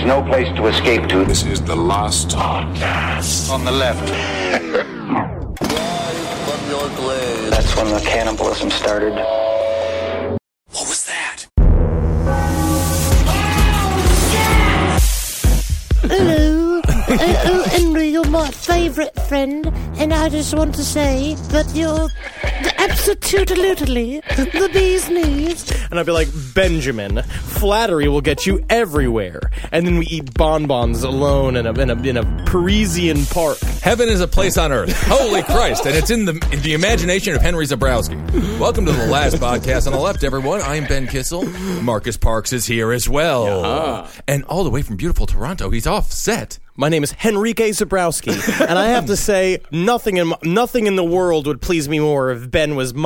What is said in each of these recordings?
no place to escape to. This is the last podcast. On the left. That's when the cannibalism started. What was that? Hello. Henry, you're my favourite friend, and I just want to say that you're absolutely the bee's knees. And I'd be like, Benjamin, flattery will get you everywhere. And then we eat bonbons alone in a Parisian park. Heaven is a place on earth. Holy Christ. And it's in the imagination of Henry Zebrowski. Welcome to the last podcast on the left, everyone. I'm Ben Kissel. Marcus Parks is here as well. Yeah. And all the way from beautiful Toronto, he's off set. My name is Henrique Zebrowski, and I have to say, nothing in the world would please me more if Ben was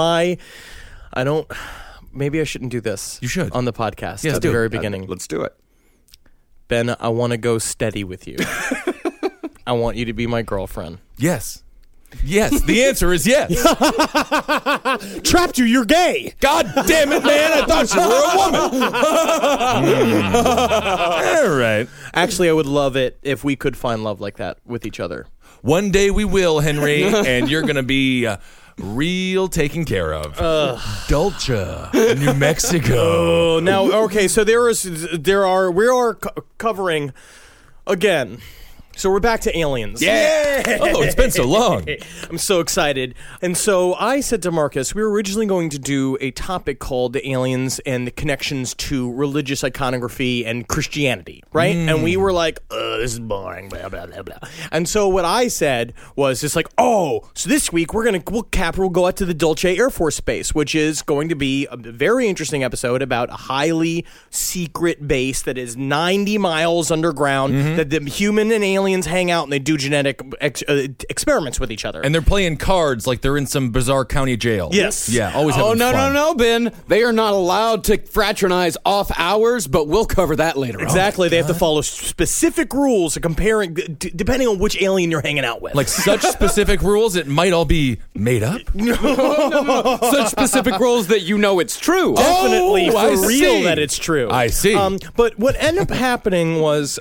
maybe I shouldn't do this. You should. On the podcast Yes, at the very beginning. Let's do it. Ben, I want to go steady with you. I want you to be my girlfriend. Yes. Yes, the answer is yes. Trapped you, you're gay. God damn it, man. I thought you were a woman. All right. Actually, I would love it if we could find love like that with each other. One day we will, Henry, and you're going to be real taken care of. Dulce, New Mexico. Oh, now, okay, so we are covering, again... So we're back to aliens. Yeah! Oh, it's been so long. I'm so excited. And so I said to Marcus, we were originally going to do a topic called the aliens and the connections to religious iconography and Christianity, right? And we were like, this is boring, blah, blah, blah, blah. And so what I said was just like, so this week we'll go out to the Dulce Air Force Base, which is going to be a very interesting episode about a highly secret base that is 90 miles underground, that the human and aliens hang out and they do genetic experiments with each other. And they're playing cards like they're in some bizarre county jail. Yes. Yeah, always having fun. No, Ben. They are not allowed to fraternize off hours, but we'll cover that later on. Exactly. They have to follow specific rules comparing depending on which alien you're hanging out with. Like such specific rules, it might all be made up. No. Such specific rules that you know it's true. Definitely I for real see. that it's true. I see. But what ended up happening was...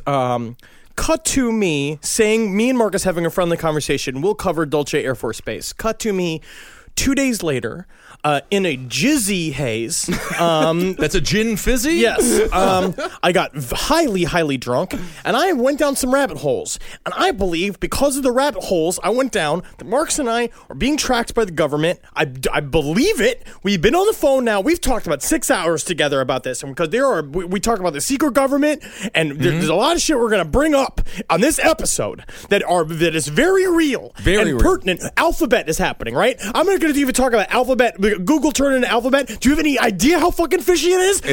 cut to me saying, me and Marcus having a friendly conversation, we'll cover Dulce Air Force Base. Cut to me 2 days later, in a jizzy haze. That's a gin fizzy? Yes. I got highly, highly drunk, and I went down some rabbit holes. And I believe because of the rabbit holes I went down, that Marcus and I are being tracked by the government. I believe it. We've been on the phone now. We've talked about 6 hours together about this. And because we talk about the secret government, and there's a lot of shit we're going to bring up on this episode that is very real and pertinent. Alphabet is happening, right? I'm not going to even talk about Alphabet. Google turned into Alphabet. Do you have any idea how fucking fishy it is?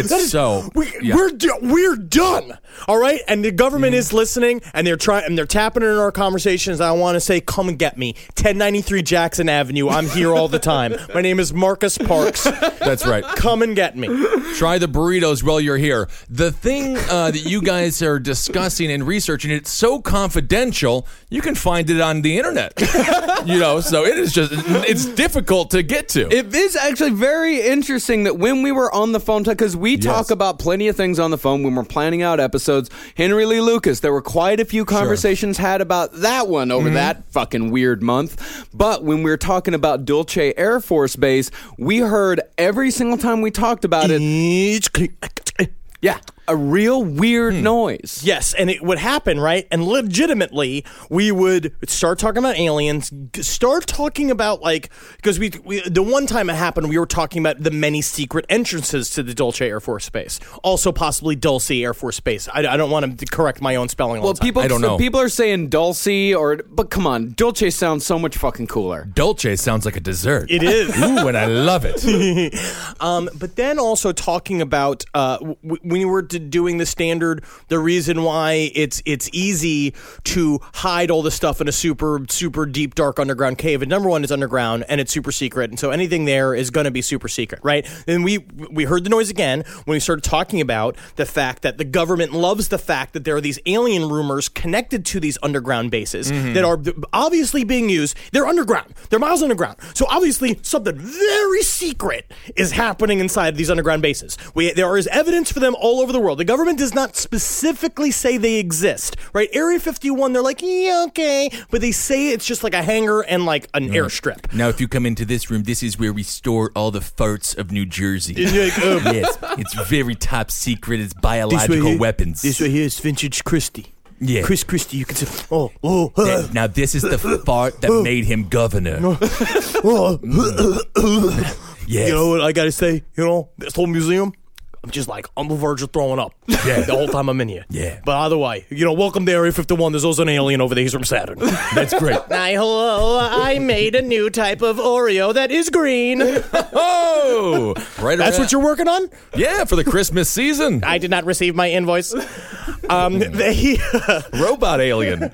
We're done. All right, and the government is listening, and they're tapping into our conversations. I want to say, come and get me, 1093 Jackson Avenue. I'm here all the time. My name is Marcus Parks. That's right. Come and get me. Try the burritos while you're here. The thing that you guys are discussing and researching, it's so confidential, you can find it on the internet. So it's difficult to get to. It is actually very interesting that when we were on the phone, because we talk about plenty of things on the phone when we're planning out episodes. Henry Lee Lucas, there were quite a few conversations had about that one over that fucking weird month. But when we were talking about Dulce Air Force Base, we heard every single time we talked about it. Yeah. A real weird noise. Yes, and it would happen, right? And legitimately, we would start talking about aliens, start talking about, because we the one time it happened, we were talking about the many secret entrances to the Dulce Air Force Base. Also possibly Dulce Air Force Base. I don't want to correct my own spelling all the time. I don't know. People are saying Dulce, but come on, Dulce sounds so much fucking cooler. Dulce sounds like a dessert. It is. Ooh, and I love it. But then also talking about when you were doing the reason why it's easy to hide all the stuff in a super deep dark underground cave. And number one, it's underground and it's super secret, and so anything there is going to be super secret, right? And we heard the noise again when we started talking about the fact that the government loves the fact that there are these alien rumors connected to these underground bases that are obviously being used. They're underground. They're miles underground. So obviously something very secret is happening inside these underground bases. There is evidence for them all over the world. The government does not specifically say they exist, right? Area 51, they're like, yeah, okay, but they say it's just like a hangar and like an airstrip. Now, if you come into this room, this is where we store all the farts of New Jersey. Yes, it's very top secret. It's biological weapons. This right here is Vintage Christie. Yeah. Chris Christie, you can say, Now, this is the fart that made him governor. Yes. You know what I gotta say? You know, this whole museum, I'm just like on the verge of throwing up. Yeah. The whole time I'm in here. Yeah. But either way, you know, welcome to Area 51. There's also an alien over there. He's from Saturn. That's great. Hi, hello. I made a new type of Oreo that is green. Oh, right. That's what you're working on? Yeah, for the Christmas season. I did not receive my invoice. Robot alien.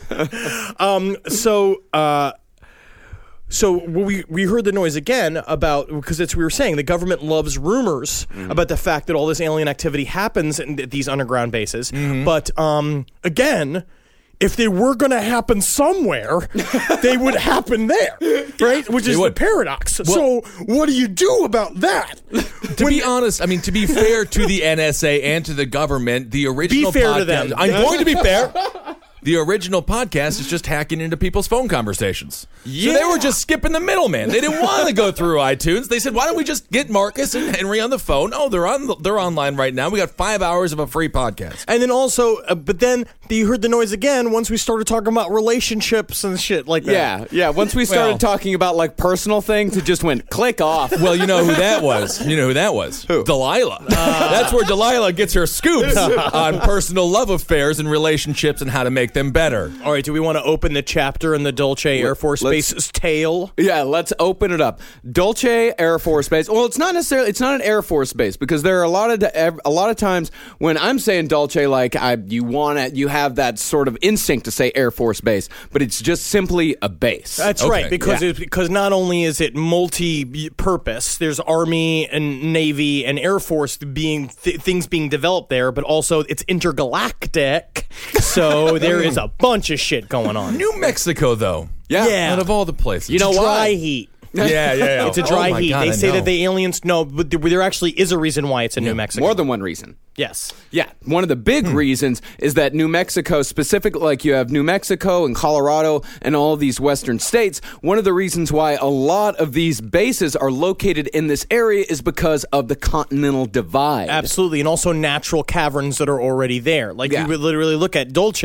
So we heard the noise again about, because it's we were saying the government loves rumors about the fact that all this alien activity happens in these underground bases. But again, if they were going to happen somewhere, they would happen there, right? Which is the paradox. So what do you do about that? To be honest, I mean, to be fair to the NSA and to the government, the original Be fair podcast, to them. I'm going to be fair. The original podcast is just hacking into people's phone conversations. Yeah. So they were just skipping the middleman. They didn't want to go through iTunes. They said, why don't we just get Marcus and Henry on the phone? Oh, they're online right now. We got 5 hours of a free podcast. And then also, but then you heard the noise again once we started talking about relationships and shit like that. Yeah. Once we started talking about like personal things, it just went click off. Well, you know who that was. Who? Delilah. That's where Delilah gets her scoops on personal love affairs and relationships and how to make them better. All right, do we want to open the chapter in the Dulce Air Force Base's tale? Yeah, let's open it up. Dulce Air Force Base. Well, it's not an Air Force base, because there are a lot of times when I'm saying Dulce, like you have that sort of instinct to say Air Force Base, but it's just simply a base. That's right, because not only is it multi-purpose, there's Army and Navy and Air Force things being developed there, but also it's intergalactic. So there is a bunch of shit going on. New Mexico, though. Yeah. Out of all the places. You know why? Dry heat. Yeah. It's a dry heat. God, they say that the aliens know, but there actually is a reason why it's in New Mexico. More than one reason. Yes. Yeah. One of the big reasons is that New Mexico, specifically, like you have New Mexico and Colorado and all of these western states, one of the reasons why a lot of these bases are located in this area is because of the Continental Divide. Absolutely. And also natural caverns that are already there. Like you would literally look at Dulce,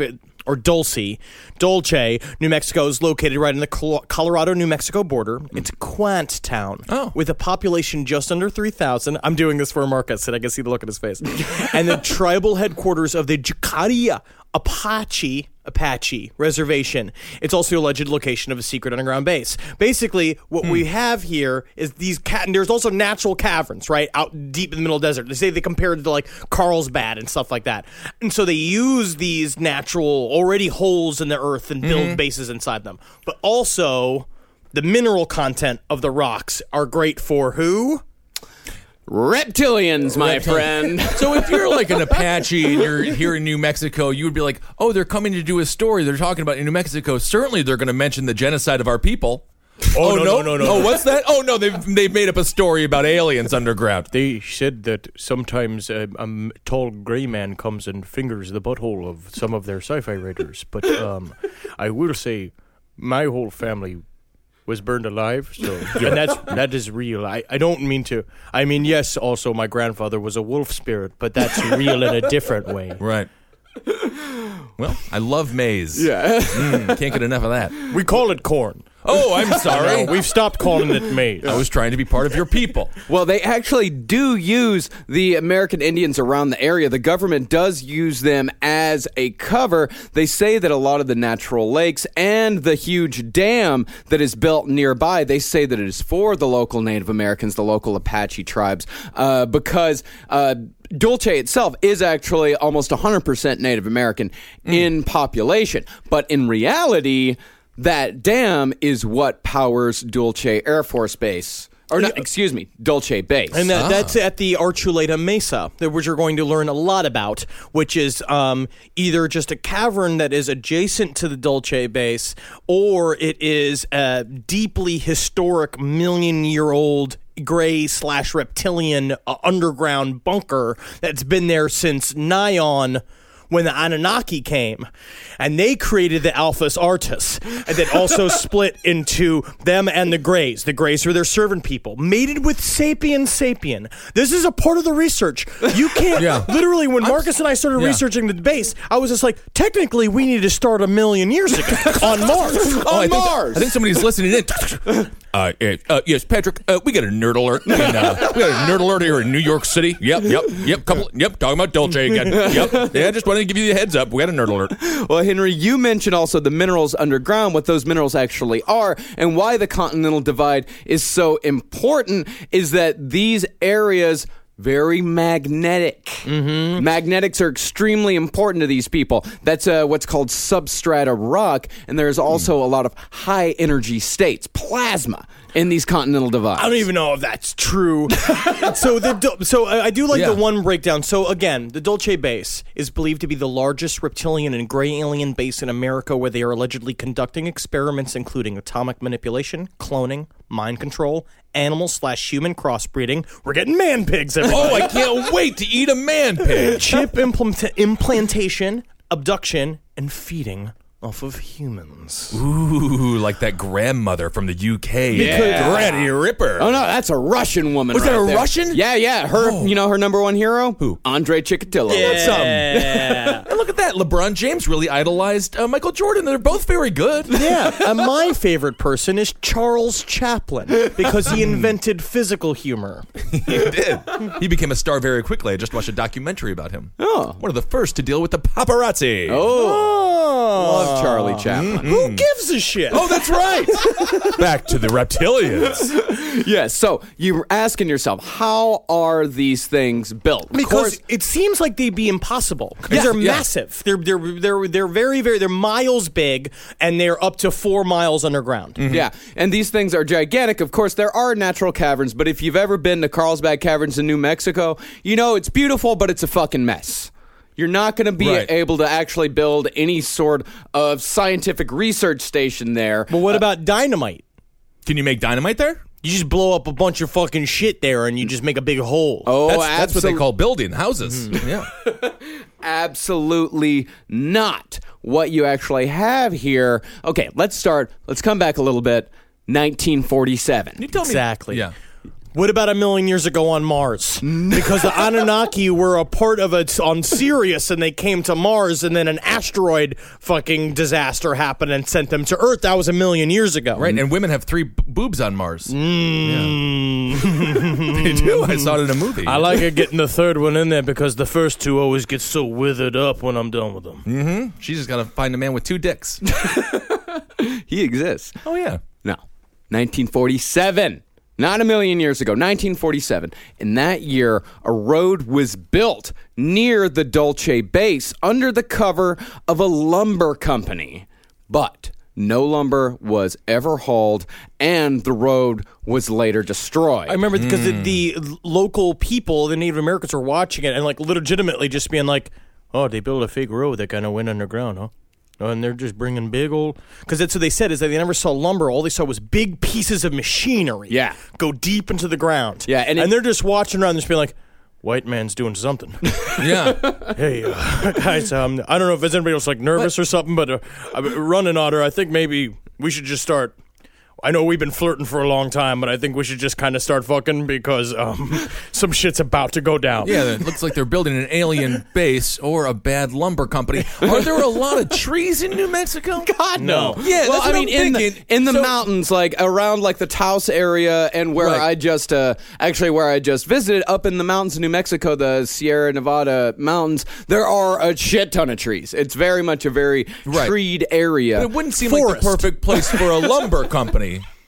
New Mexico is located right in the Colorado-New Mexico border. It's a quaint town with a population just under 3,000. I'm doing this for Marcus, and I can see the look on his face. And the tribal headquarters of the Jicarilla Apache Reservation. It's also the alleged location of a secret underground base. Basically, what we have here is there's also natural caverns, right, out deep in the middle of the desert. They say they compared it to like Carlsbad and stuff like that. And so they use these natural already holes in the earth and build bases inside them. But also, the mineral content of the rocks are great for who? Reptilians, my friend. So if you're like an Apache and you're here in New Mexico, you would be like, oh, they're coming to do a story. They're talking about in New Mexico. Certainly they're going to mention the genocide of our people. Oh, no. Oh, what's that? Oh, no, they've made up a story about aliens underground. They said that sometimes a tall gray man comes and fingers the butthole of some of their sci-fi writers. But I will say my whole family was burned alive, so and that is real. I don't mean to. I mean, yes, also my grandfather was a wolf spirit, but that's real in a different way. Right. Well, I love maize. Yeah. Can't get enough of that. We call it corn. Oh, I'm sorry. We've stopped calling it maize. I was trying to be part of your people. Well, they actually do use the American Indians around the area. The government does use them as a cover. They say that a lot of the natural lakes and the huge dam that is built nearby, they say that it is for the local Native Americans, the local Apache tribes, because Dulce itself is actually almost 100% Native American in population. But in reality, that dam is what powers Dulce Air Force Base. Or not, excuse me, Dulce Base. And that's at the Archuleta Mesa, which you're going to learn a lot about, which is either just a cavern that is adjacent to the Dulce Base, or it is a deeply historic million-year-old gray/reptilian underground bunker that's been there since Nion, when the Anunnaki came, and they created the Alphas Artus, and then also split into them and the Greys. The Greys are their servant people, mated with Sapien. This is a part of the research. You can't, literally, when Marcus and I started researching the base, I was just like, technically, we need to start 1 million years ago on Mars. I think somebody's listening in. Yes, Patrick, we got a nerd alert. We got a nerd alert here in New York City. Yep. Talking about Dulce again. Yep. Yeah, just wanted to give you the heads up. We got a nerd alert. Well, Henry, you mentioned also the minerals underground, what those minerals actually are, and why the Continental Divide is so important is that these areas very magnetic. Magnetics are extremely important to these people. That's what's called substrata rock, and there's also a lot of high energy states, plasma, in these continental divides. I don't even know if that's true. So I do like the one breakdown. So again, the Dulce Base is believed to be the largest reptilian and gray alien base in America, where they are allegedly conducting experiments including atomic manipulation, cloning, mind control, animal/human crossbreeding. We're getting man pigs, everybody. Oh, I can't wait to eat a man pig. Chip implantation, abduction, and feeding off of humans. Ooh, like that grandmother from the UK. Granny Ripper. Oh, no, that's a Russian woman. Was that a there. Russian? Yeah. Her, her number one hero? Who? Andre Chikatilo. What's up? And look at that. LeBron James really idolized Michael Jordan. They're both very good. Yeah. My favorite person is Charles Chaplin, because he invented physical humor. He did. He became a star very quickly. I just watched a documentary about him. Oh. One of the first to deal with the paparazzi. Love Charlie Chaplin. Who gives a shit? Oh, that's right. Back to the reptilians. Yes, so you're asking yourself, how are these things built? Because it seems like they'd be impossible. Because they're massive. They're very, very, they're miles big, and they're up to 4 miles underground. Yeah, and these things are gigantic. Of course, there are natural caverns, but if you've ever been to Carlsbad Caverns in New Mexico, you know it's beautiful, but it's a fucking mess. You're not going to be able to actually build any sort of scientific research station there. But what about dynamite? Can you make dynamite there? You just blow up a bunch of fucking shit there, and you just make a big hole. Oh, that's what they call building houses. Yeah. Absolutely not what you actually have here. Okay, let's come back a little bit. 1947. You told me. Exactly. Yeah. What about 1 million years ago on Mars? Because the Anunnaki were a part of it on Sirius, and they came to Mars, and then an asteroid fucking disaster happened and sent them to Earth. That was 1 million years ago. Right, and women have 3 boobs on Mars. Yeah. They do. I saw it in a movie. I like it getting the third one in there because the first 2 always get so withered up when I'm done with them. Mm-hmm. She's just got to find a man with 2 dicks. He exists. Oh, yeah. No. 1947. Not 1 million years ago, 1947. In that year, a road was built near the Dulce Base under the cover of a lumber company. But no lumber was ever hauled, and the road was later destroyed. I remember because the local people, the Native Americans, were watching it and like legitimately just being like, oh, they built a fake road that kind of went underground, huh? And they're just bringing big old... Because that's what they said, is that they never saw lumber. All they saw was big pieces of machinery go deep into the ground. Yeah, and they're just watching around and just being like, white man's doing something. Yeah. Hey, guys, I don't know if there's anybody else like nervous or something, but running order, I think maybe we should just start... I know we've been flirting for a long time, but I think we should just kind of start fucking because some shit's about to go down. Yeah, it looks like they're building an alien base or a bad lumber company. Are there a lot of trees in New Mexico? God, no. Yeah, well, that's what I'm thinking. In the mountains, like around like the Taos area and where I just visited up in the mountains of New Mexico, the Sierra Nevada mountains, there are a shit ton of trees. It's very much a very treed area. But it wouldn't seem like the perfect place for a lumber company.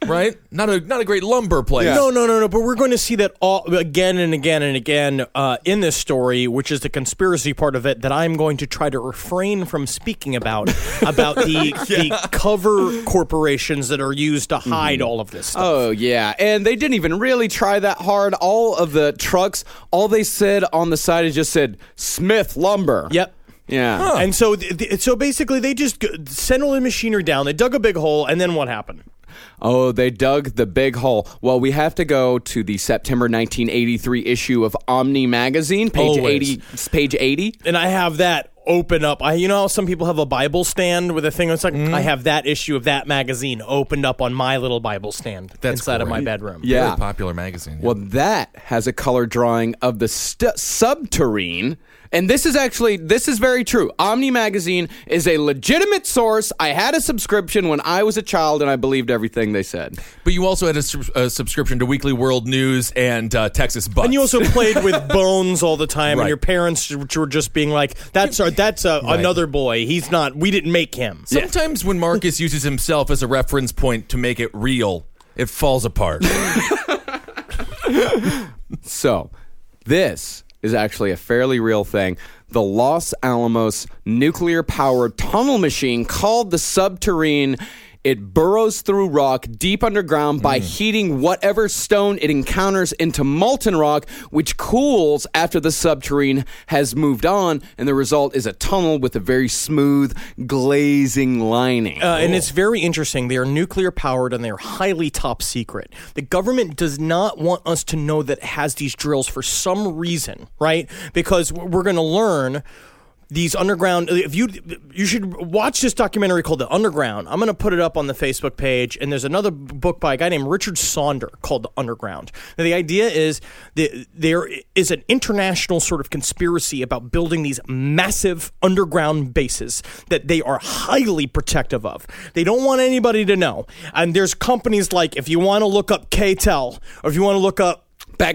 right? Not a great lumber place. No. But we're going to see that again and again and again in this story, which is the conspiracy part of it that I'm going to try to refrain from speaking about the cover corporations that are used to hide all of this stuff. Oh, yeah. And they didn't even really try that hard. All of the trucks, all they said on the side is just said Smith Lumber. Yep. Yeah. And so basically they just sent all the machinery down. They dug a big hole, and then what happened? Oh, they dug the big hole. Well, we have to go to the September 1983 issue of Omni Magazine, page Always. 80. And I have that open up. You know how some people have a Bible stand with a thing that's like, I have that issue of that magazine opened up on my little Bible stand inside of my bedroom. Yeah. Very popular magazine. Well, that has a color drawing of the subterrane. And this is very true. Omni Magazine is a legitimate source. I had a subscription when I was a child, and I believed everything they said. But you also had a subscription to Weekly World News and Texas Butts. And you also played with Bones all the time, Right. and your parents were just being like, that's another boy. He's not, we didn't make him. Sometimes when Marcus uses himself as a reference point to make it real, it falls apart. So, this is actually a fairly real thing. The Los Alamos nuclear-powered tunnel machine called the Subterrane. It burrows through rock deep underground by heating whatever stone it encounters into molten rock, which cools after the subterrane has moved on, and the result is a tunnel with a very smooth, glazing lining. And it's very interesting. They are nuclear powered and they are highly top secret. The government does not want us to know that it has these drills for some reason, right? Because we're going to learn these underground. If you should watch this documentary called The Underground. I'm going to put it up on the Facebook page. And there's another book by a guy named Richard Sonder called The Underground. Now, the idea is that there is an international sort of conspiracy about building these massive underground bases that they are highly protective of. They don't want anybody to know. And there's companies like, if you want to look up K-Tel, or if you want to look up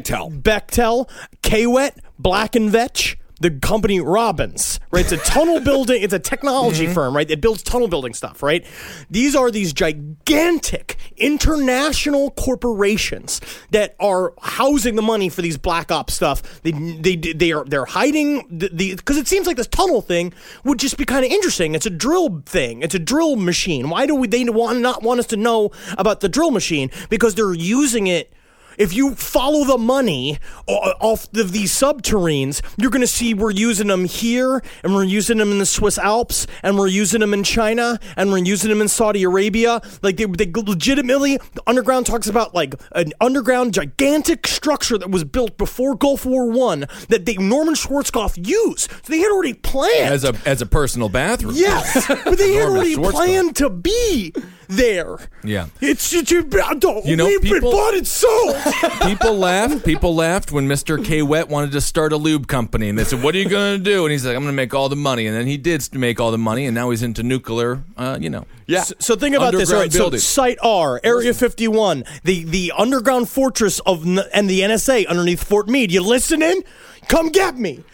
Bechtel, K-Wet, Black & Vetch, the company Robbins, right? It's a tunnel building, it's a technology firm, right? It builds tunnel building stuff, right? These are these gigantic international corporations that are housing the money for these black ops stuff. They're hiding because it seems like this tunnel thing would just be kind of interesting. It's a drill thing. It's a drill machine. Why do they not want us to know about the drill machine? Because they're using it. If you follow the money off of these subterranes, you're going to see we're using them here, and we're using them in the Swiss Alps, and we're using them in China, and we're using them in Saudi Arabia. Like they legitimately, the underground talks about like an underground gigantic structure that was built before Gulf War I that Norman Schwarzkopf used. So they had already planned as a personal bathroom. Yes, but they had already Schwarzkopf. planned to be there. Yeah. It's we've people- bought it sold. People laughed when Mr. K. Wet wanted to start a lube company, and they said, "What are you going to do?" And he's like, "I'm going to make all the money." And then he did make all the money, and now he's into nuclear. Yeah. So think about this. All right, so building. Site R, Area 51, the underground fortress and the NSA underneath Fort Meade. You listening? Come get me.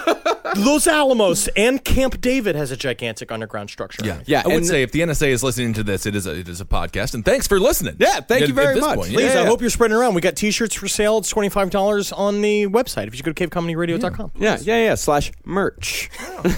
Los Alamos and Camp David has a gigantic underground structure. Yeah, I would and- say if the NSA is listening to this, it is a podcast, and thanks for listening. Yeah, thank you very At this much. point, Please, yeah. I hope you're spreading around. We got T-shirts for sale. It's $25 on the website. If you go to cavecomedyradio.com. /merch.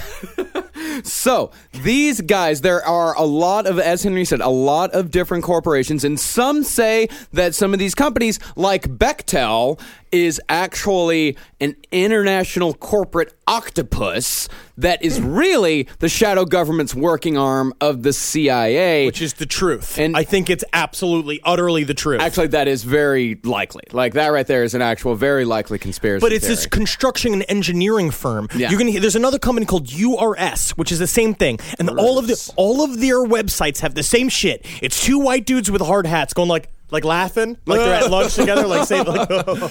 So, these guys, there are a lot of, as Henry said, a lot of different corporations, and some say that some of these companies, like Bechtel, is actually an international corporate octopus that is really the shadow government's working arm of the CIA. Which is the truth. And- I think it's absolutely, utterly the truth. Actually, that is very likely. Like, that right there is an actual very likely conspiracy But it's theory. this construction and engineering firm. Yeah. You're gonna. There's another company called URS, which is the same thing, and all of their websites have the same shit. It's two white dudes with hard hats going like laughing, like they're at lunch together, like saying like.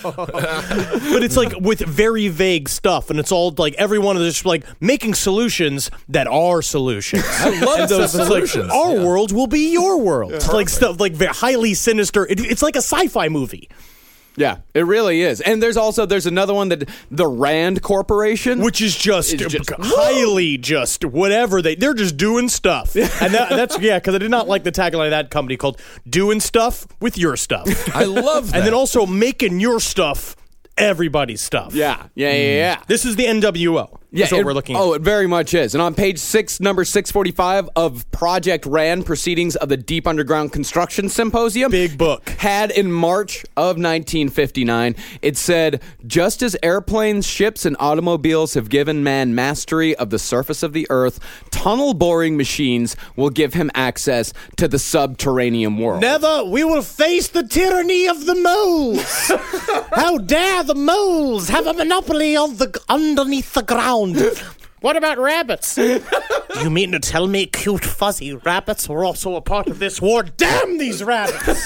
But it's like with very vague stuff, and it's all like every one of this like making solutions that are solutions. I love those solutions. Like, our world will be your world. It's like stuff like very highly sinister. It's like a sci-fi movie. Yeah, it really is. And there's another one, that the Rand Corporation, which is just highly just whatever they're just doing stuff. And that's because I did not like the tagline of that company called "Doing Stuff with Your Stuff." I love that. And then also making your stuff everybody's stuff. Yeah. This is the NWO. Yeah, That's what we're looking at. Oh, it very much is. And on page 6, number 645 of Project Rand, Proceedings of the Deep Underground Construction Symposium. Big book. Had in March of 1959, it said, just as airplanes, ships, and automobiles have given man mastery of the surface of the earth, tunnel boring machines will give him access to the subterranean world. Never. We will face the tyranny of the moles. How dare the moles have a monopoly on the underneath the ground. What about rabbits? You mean to tell me cute fuzzy rabbits were also a part of this war? Damn these rabbits!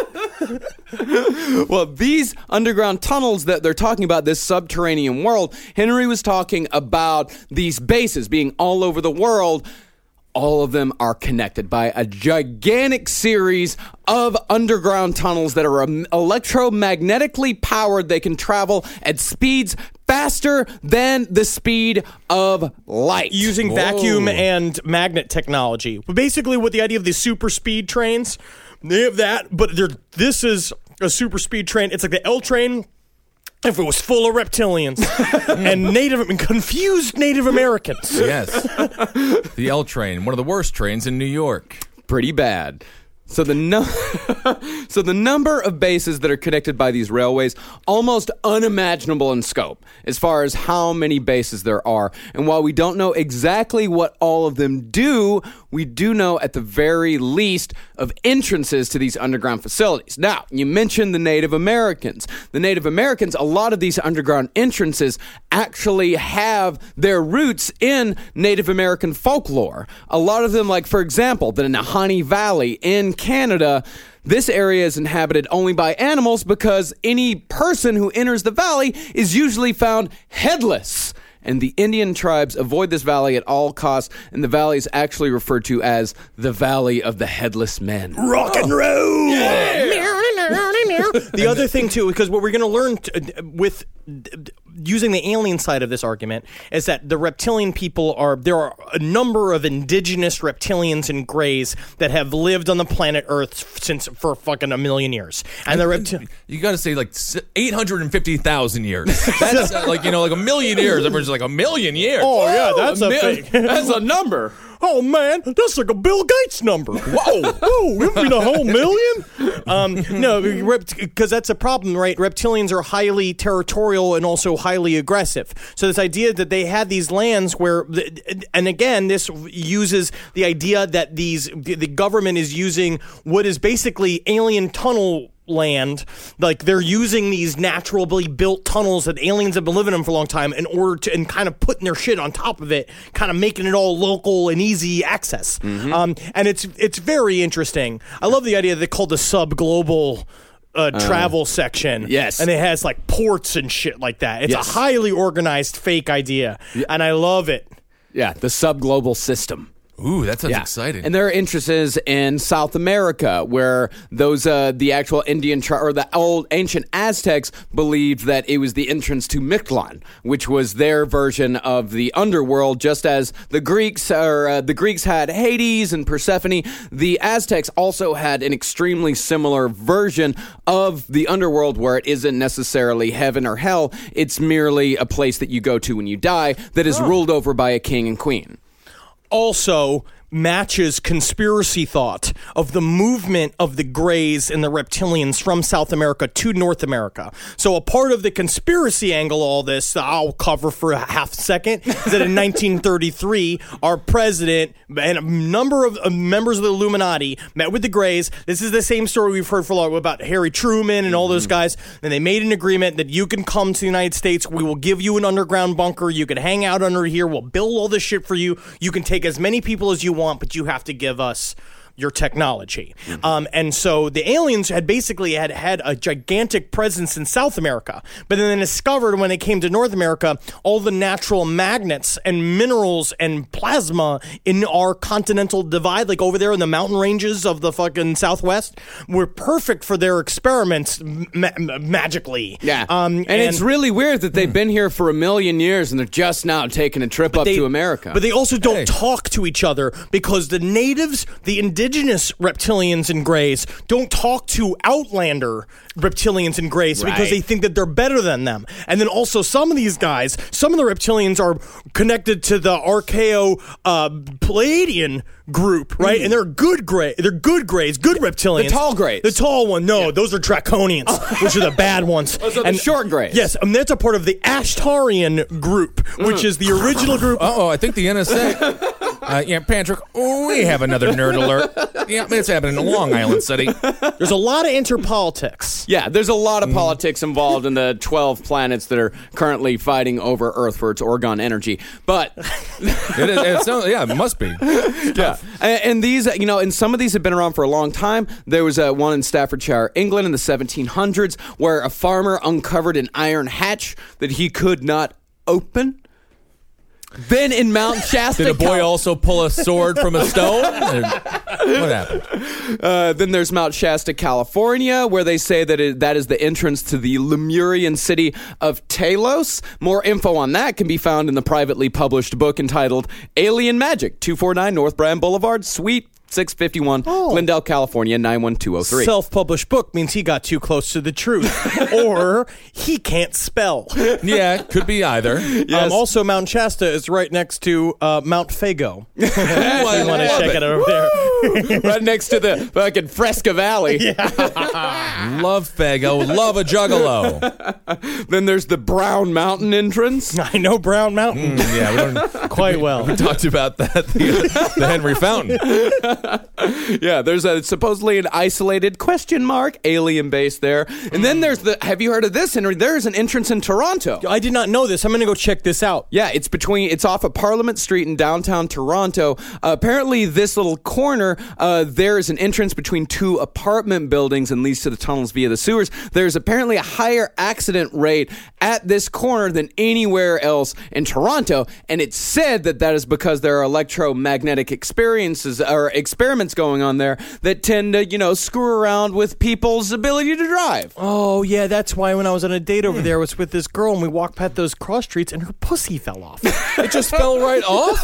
Well, these underground tunnels that they're talking about, this subterranean world, Henry was talking about these bases being all over the world. All of them are connected by a gigantic series of underground tunnels that are electromagnetically powered. They can travel at speeds faster than the speed of light. Using vacuum and magnet technology. But basically, with the idea of these super speed trains, they have that, but this is a super speed train. It's like the L train if it was full of reptilians and confused Native Americans. Yes. The L train, one of the worst trains in New York. Pretty bad. So the number of bases that are connected by these railways, almost unimaginable in scope as far as how many bases there are. And while we don't know exactly what all of them do, we do know at the very least of entrances to these underground facilities. Now, you mentioned the Native Americans. The Native Americans, a lot of these underground entrances actually have their roots in Native American folklore. A lot of them, like, for example, the Nahanni Valley in Canada, this area is inhabited only by animals because any person who enters the valley is usually found headless. And the Indian tribes avoid this valley at all costs, and the valley is actually referred to as the Valley of the Headless Men. Rock and roll! Yeah. The other thing, too, because what we're going to learn with using the alien side of this argument is that the reptilian people there are a number of indigenous reptilians and greys that have lived on the planet Earth for fucking a million years. And you got to say like 850,000 years. That's like a million years. Everyone's like a million years. Oh yeah, that's a fake. That's a number. Oh man, that's like a Bill Gates number. Whoa, you mean a whole million? No, because that's a problem, right? Reptilians are highly territorial and also highly aggressive. So this idea that they had these lands where, and again, this uses the idea that the government is using what is basically alien tunnel land, like they're using these naturally built tunnels that aliens have been living in for a long time in order to, and kind of putting their shit on top of it, kind of making it all local and easy access. Mm-hmm. And it's very interesting. I love the idea that they call the sub-global travel section. Yes. And it has like ports and shit like that. It's a highly organized fake idea. Yeah. And I love it. Yeah, the sub-global system. Ooh, that sounds exciting. And there are interests in South America where those the actual Indian or the old ancient Aztecs believed that it was the entrance to Mictlan, which was their version of the underworld. Just as the Greeks had Hades and Persephone, the Aztecs also had an extremely similar version of the underworld where it isn't necessarily heaven or hell. It's merely a place that you go to when you die that is ruled over by a king and queen. Also matches conspiracy thought of the movement of the Greys and the reptilians from South America to North America. So a part of the conspiracy angle of all this, I'll cover for a half second, is that in 1933, our president and a number of members of the Illuminati met with the Greys. This is the same story we've heard for a long about Harry Truman and all those guys. And they made an agreement that you can come to the United States. We will give you an underground bunker. You can hang out under here. We'll build all this shit for you. You can take as many people as you want, but you have to give us your technology. And so the aliens had basically had a gigantic presence in South America, but then they discovered when they came to North America, all the natural magnets and minerals and plasma in our continental divide, like over there in the mountain ranges of the fucking Southwest, were perfect for their experiments magically. Yeah. And it's really weird that they've been here for 1 million years and they're just now taking a trip up to America. But they also don't talk to each other because the natives, the indigenous reptilians and greys, don't talk to outlander reptilians and greys because they think that they're better than them. And then also some of these guys, some of the reptilians are connected to the Archaeo-Pleiadian group, right? And they're good greys, good reptilians. The tall greys. The tall one, those are draconians, which are the bad ones. Those are the short greys. Yes, and that's a part of the Ashtarian group, which is the original group. I think the NSA. Patrick, we have another nerd alert. Yeah, it's happening in Long Island City. There's a lot of interpolitics. Yeah, there's a lot of politics involved in the 12 planets that are currently fighting over Earth for its orgone energy. But it must be. Yeah, and these, and some of these have been around for a long time. There was one in Staffordshire, England, in the 1700s, where a farmer uncovered an iron hatch that he could not open. Then in Mount Shasta, did a boy also pull a sword from a stone? What happened? Then there's Mount Shasta, California, where they say that that is the entrance to the Lemurian city of Talos. More info on that can be found in the privately published book entitled Alien Magic, 249 North Bryan Boulevard, Suite 651, Glendale, California, 91203. Self-published book means he got too close to the truth. Or he can't spell. Yeah, could be either. Yes. Also, Mount Shasta is right next to Mount Fago. You want to check it over there. Right next to the fucking Fresca Valley. Love Fago, love a juggalo. Then there's the Brown Mountain entrance. I know Brown Mountain. We don't quite well. We talked about that, the Henry Fountain. Yeah, there's supposedly an isolated alien base there. And then there's have you heard of this, Henry? There's an entrance in Toronto. I did not know this. I'm going to go check this out. Yeah, it's off of Parliament Street in downtown Toronto. Apparently, this little corner, there is an entrance between two apartment buildings and leads to the tunnels via the sewers. There's apparently a higher accident rate at this corner than anywhere else in Toronto, and it's said that is because there are electromagnetic experiences or experiments going on there that tend to, screw around with people's ability to drive. Oh, yeah, that's why when I was on a date over there, I was with this girl, and we walked past those cross streets, and her pussy fell off. It just fell right off?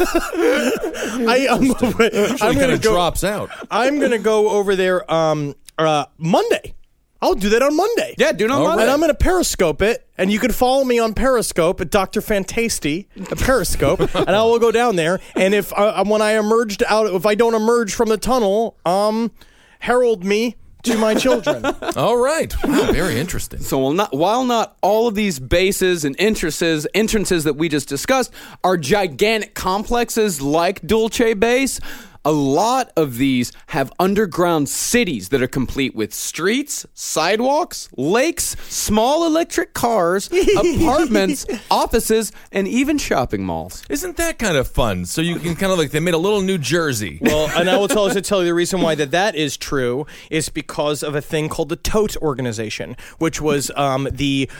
I'm kind of drops out. I'm going to go over there Monday. I'll do that on Monday. Yeah, do it on Monday. And I'm going to Periscope it, and you can follow me on Periscope at Dr. Fantasty at Periscope, and I will go down there. And if when I emerged out, if I don't emerge from the tunnel, herald me to my children. All right. Wow, very interesting. So while not all of these bases and entrances that we just discussed are gigantic complexes like Dulce Base, a lot of these have underground cities that are complete with streets, sidewalks, lakes, small electric cars, apartments, offices, and even shopping malls. Isn't that kind of fun? So you can kind of like, they made a little New Jersey. Well, and I will tell you the reason why that is true is because of a thing called the Todt organization, which was the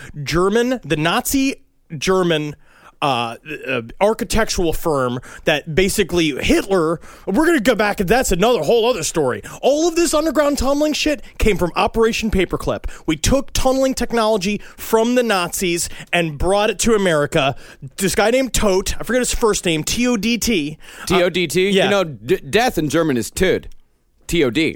Nazi German architectural firm that basically Hitler, we're going to go back and that's another whole other story. All of this underground tunneling shit came from Operation Paperclip. We took tunneling technology from the Nazis and brought it to America. This guy named Todt, I forget his first name, T-O-D-T. T-O-D-T? Yeah. Death in German is Tod. T-O-D.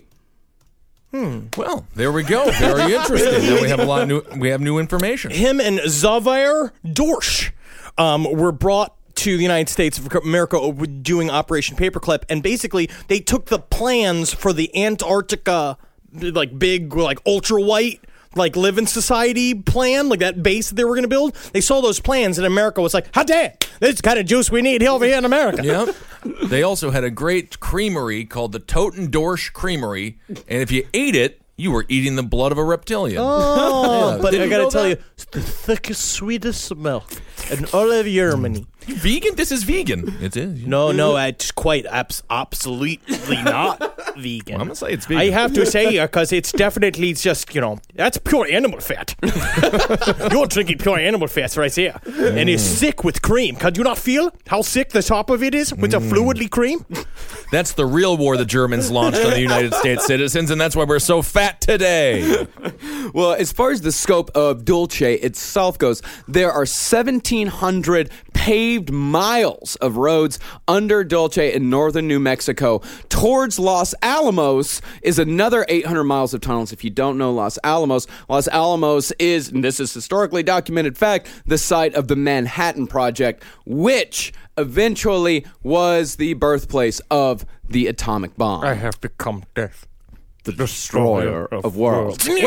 Well, there we go. Very interesting. Now we have new information. Him and Xavier Dorsch were brought to the United States of America doing Operation Paperclip, and basically they took the plans for the Antarctica, like big, like ultra white, like living society plan, like that base that they were going to build. They saw those plans, and America was like, hot damn, this is the kind of juice we need over here in America. Yep. They also had a great creamery called the Todt and Dorsch Creamery, and if you ate it, you were eating the blood of a reptilian. Oh, yeah. But I got to tell you, it's the thickest, sweetest milk in all of Germany. Vegan? This is vegan. It is. No, it's quite absolutely not. vegan. I'm gonna say it's vegan. I have to say, because it's definitely just, that's pure animal fat. You're drinking pure animal fat right there. And it's sick with cream. Can you not feel how sick the top of it is with the fluidly cream? That's the real war the Germans launched on the United States citizens, and that's why we're so fat today. Well, as far as the scope of Dulce itself goes, there are 1,700 paved miles of roads under Dulce in northern New Mexico. Towards Los Alamos is another 800 miles of tunnels. If you don't know Los Alamos is, and this is historically documented fact, the site of the Manhattan Project, which eventually was the birthplace of the atomic bomb. I have become death. The destroyer of worlds. Yeah.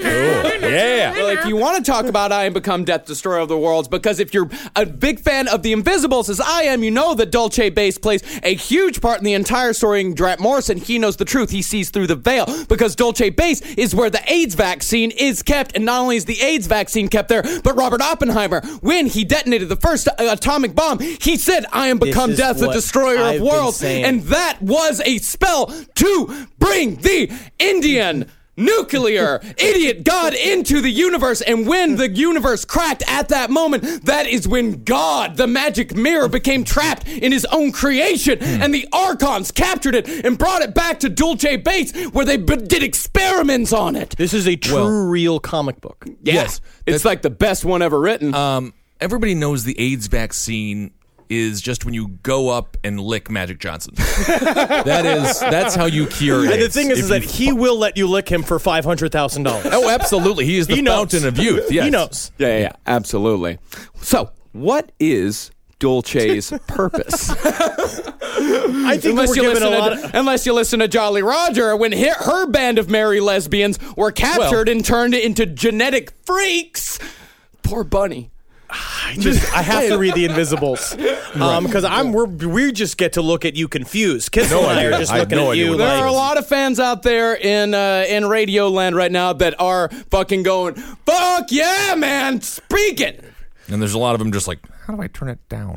Well, if you want to talk about I Am Become Death, Destroyer of the Worlds, because if you're a big fan of The Invisibles, as I am, you know that Dulce Base plays a huge part in the entire story. And Grant Morrison, he knows the truth. He sees through the veil, because Dulce Base is where the AIDS vaccine is kept. And not only is the AIDS vaccine kept there, but Robert Oppenheimer, when he detonated the first atomic bomb, he said, I am become death, the destroyer of worlds. And that was a spell to bring the Indian nuclear idiot god into the universe. And when the universe cracked at that moment, that is when God, the magic mirror, became trapped in his own creation. And the Archons captured it and brought it back to Dulce Base, where they did experiments on it. This is a true, real comic book. Yeah. Yes. It's like the best one ever written. Everybody knows the AIDS vaccine is just when you go up and lick Magic Johnson. That's how you cure AIDS. And the thing is that he will let you lick him for $500,000. Oh, absolutely. He is the fountain of youth. Yes. He knows. Yeah, absolutely. So, what is Dulce's purpose? I think we're given a lot of... Unless you listen to Jolly Roger, when her band of merry lesbians were captured and turned into genetic freaks. Poor Bunny. I have to read The Invisibles because we just get to look at you confused. Kissel and I are just looking at you. There are a lot of fans out there in Radio Land right now that are fucking going, fuck yeah, man, speaking. And there's a lot of them just like, how do I turn it down?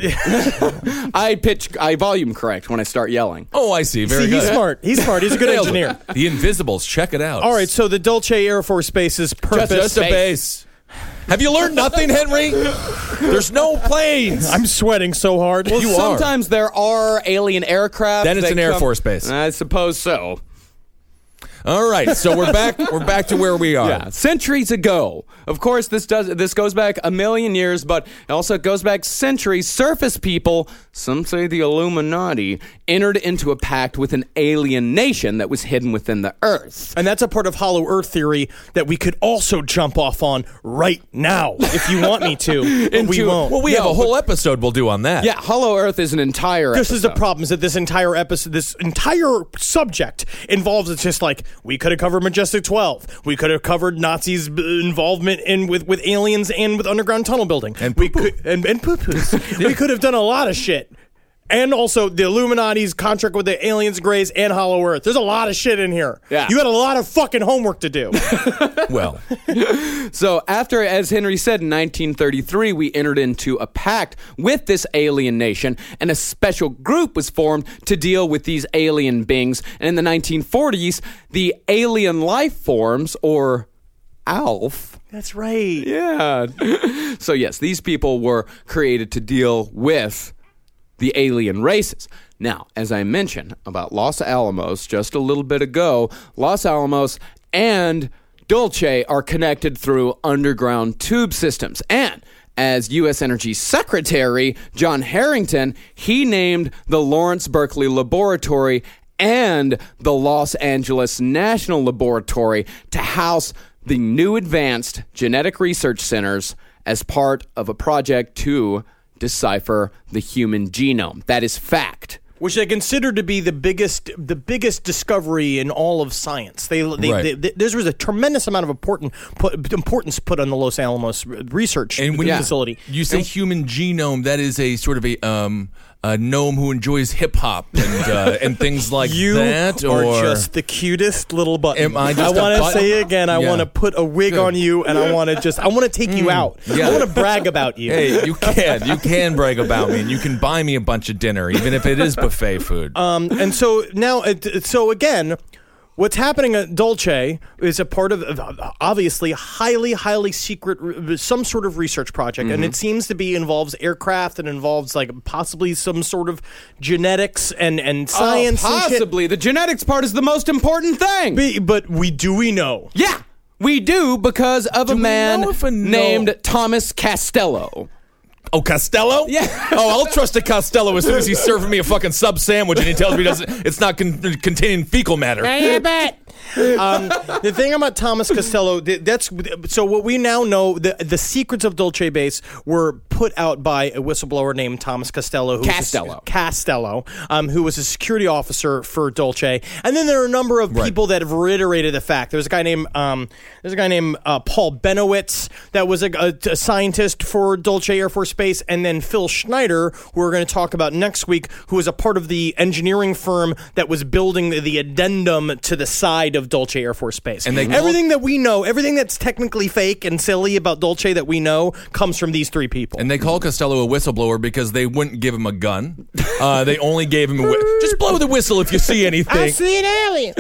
I volume correct when I start yelling. Oh, I see. Very good. He's smart. He's a good engineer. The Invisibles, check it out. All right, so the Dulce Air Force Base's purpose. Just a base. Have you learned nothing, Henry? There's no planes. I'm sweating so hard. Well, sometimes there are alien aircraft. Then it's an Air Force base. I suppose so. All right, so we're back to where we are. Yeah, centuries ago. Of course, this goes back a million years, but it also goes back centuries. Surface people, some say the Illuminati, entered into a pact with an alien nation that was hidden within the Earth. And that's a part of Hollow Earth theory that we could also jump off on right now, if you want me to, but we won't. Well, we have a whole episode we'll do on that. Yeah, Hollow Earth is an entire episode. This is the problem, is that this entire episode, this entire subject involves, it's just like, we could have covered Majestic 12. We could have covered Nazis' involvement with aliens and with underground tunnel building. And poo-poo. And poo-poos. We could have done a lot of shit. And also the Illuminati's contract with the aliens, Greys, and Hollow Earth. There's a lot of shit in here. Yeah. You had a lot of fucking homework to do. Well. So after, as Henry said, in 1933, we entered into a pact with this alien nation, and a special group was formed to deal with these alien beings. And in the 1940s, the alien life forms, or ALF. That's right. Yeah. So yes, these people were created to deal with the alien races. Now, as I mentioned about Los Alamos just a little bit ago, Los Alamos and Dulce are connected through underground tube systems. And as U.S. Energy Secretary John Harrington, he named the Lawrence Berkeley Laboratory and the Los Angeles National Laboratory to house the new advanced genetic research centers as part of a project to decipher the human genome. That is fact. Which they consider to be the biggest discovery in all of science. There was a tremendous amount of importance put on the Los Alamos research and when facility. You say human genome, that is a sort of a gnome who enjoys hip hop and things like You that? are Or just the cutest little button. Am I just a want to button? say again. I Yeah. want to put a wig on you, and I want to take you out. Yeah. I want to brag about you. Hey, you can brag about me, and you can buy me a bunch of dinner, even if it is buffet food. And so now, so again, what's happening at Dolce is a part of obviously highly secret, some sort of research project, and it seems to be involves aircraft and involves like possibly some sort of genetics and science. And shit. Possibly. The genetics part is the most important thing. But we know. Yeah, we do because of a we man know if a gnome- named Thomas Castello. Oh, Costello? Yeah. Oh, I'll trust a Costello as soon as he's serving me a fucking sub sandwich and he tells me it's not containing fecal matter. I bet. The thing about Thomas Costello, that's so what we now know. The secrets of Dolce Base were put out by a whistleblower named Thomas Costello, who was a security officer for Dolce. And then there are a number of people that have reiterated the fact. There's a guy named Paul Benowitz that was a scientist for Dolce Air Force Base, and then Phil Schneider, who we're going to talk about next week, who was a part of the engineering firm that was building the addendum to the side of Dolce Air Force Base. And everything that we know, everything that's technically fake and silly about Dolce that we know, comes from these three people. And they call Costello a whistleblower because they wouldn't give him a gun. They only gave him just blow the whistle if you see anything. I see an alien.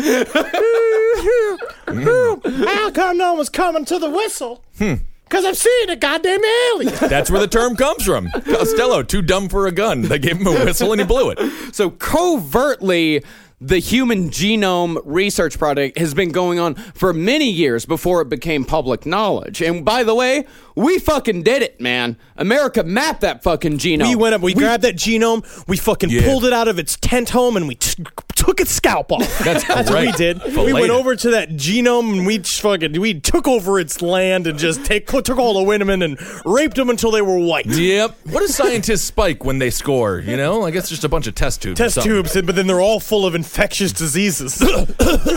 How come no one's coming to the whistle? Because I've seen a goddamn alien. That's where the term comes from. Costello, too dumb for a gun. They gave him a whistle and he blew it. So covertly, the Human Genome Research Project has been going on for many years before it became public knowledge. And by the way, we fucking did it, man. America mapped that fucking genome. We went up, we grabbed that genome, we fucking pulled it out of its tent home, and we took its scalp off. That's what we great. did. Filleted. We went over to that genome, and we took over its land and just took all the women and raped them until they were white. Yep. What do scientists spike when they score? You know, I guess just a bunch of test tubes. Test tubes, but then they're all full of infectious diseases. God,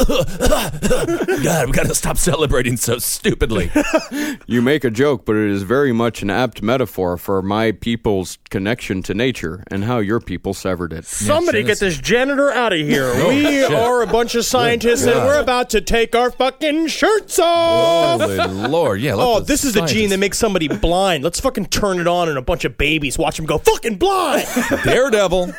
we got to stop celebrating so stupidly. You make a joke, but it is very much an apt metaphor for my people's connection to nature and how your people severed it. Somebody get this janitor out of here. We shit. are a bunch of scientists, and we're about to take our fucking shirts off. Holy Lord, yeah. Oh, this is the gene that makes somebody blind. Let's fucking turn it on and a bunch of babies watch them go fucking blind. Daredevil.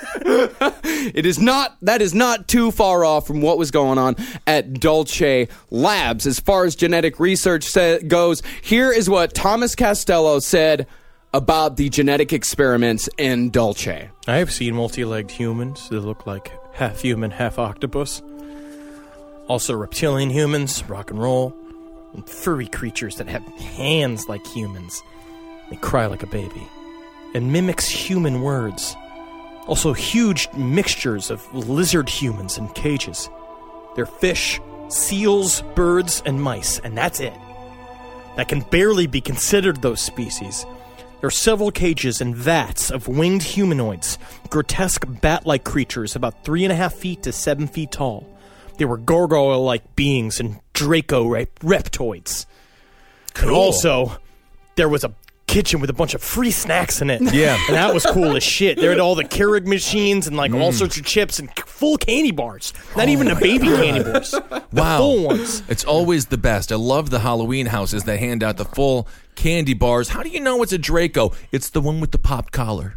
That is not too far off from what was going on at Dolce Labs. As far as genetic research goes, here is what Thomas Castello said about the genetic experiments in Dolce. I have seen multi-legged humans that look like half human, half octopus. Also reptilian humans, rock and roll, and furry creatures that have hands like humans. They cry like a baby, and mimics human words. Also huge mixtures of lizard humans in cages. They're fish, seals, birds, and mice, and that's it. That can barely be considered those species. There are several cages and vats of winged humanoids, grotesque bat-like creatures about 3.5 feet to 7 feet tall. They were gargoyle-like beings and Draco reptoids. Cool. And also, there was a kitchen with a bunch of free snacks in it. Yeah. And that was cool as shit. There had all the Keurig machines and like all sorts of chips and full candy bars. Not even the baby candy bars. Wow. The full ones. It's always the best. I love the Halloween houses that hand out the full candy bars. How do you know it's a Draco? It's the one with the pop collar.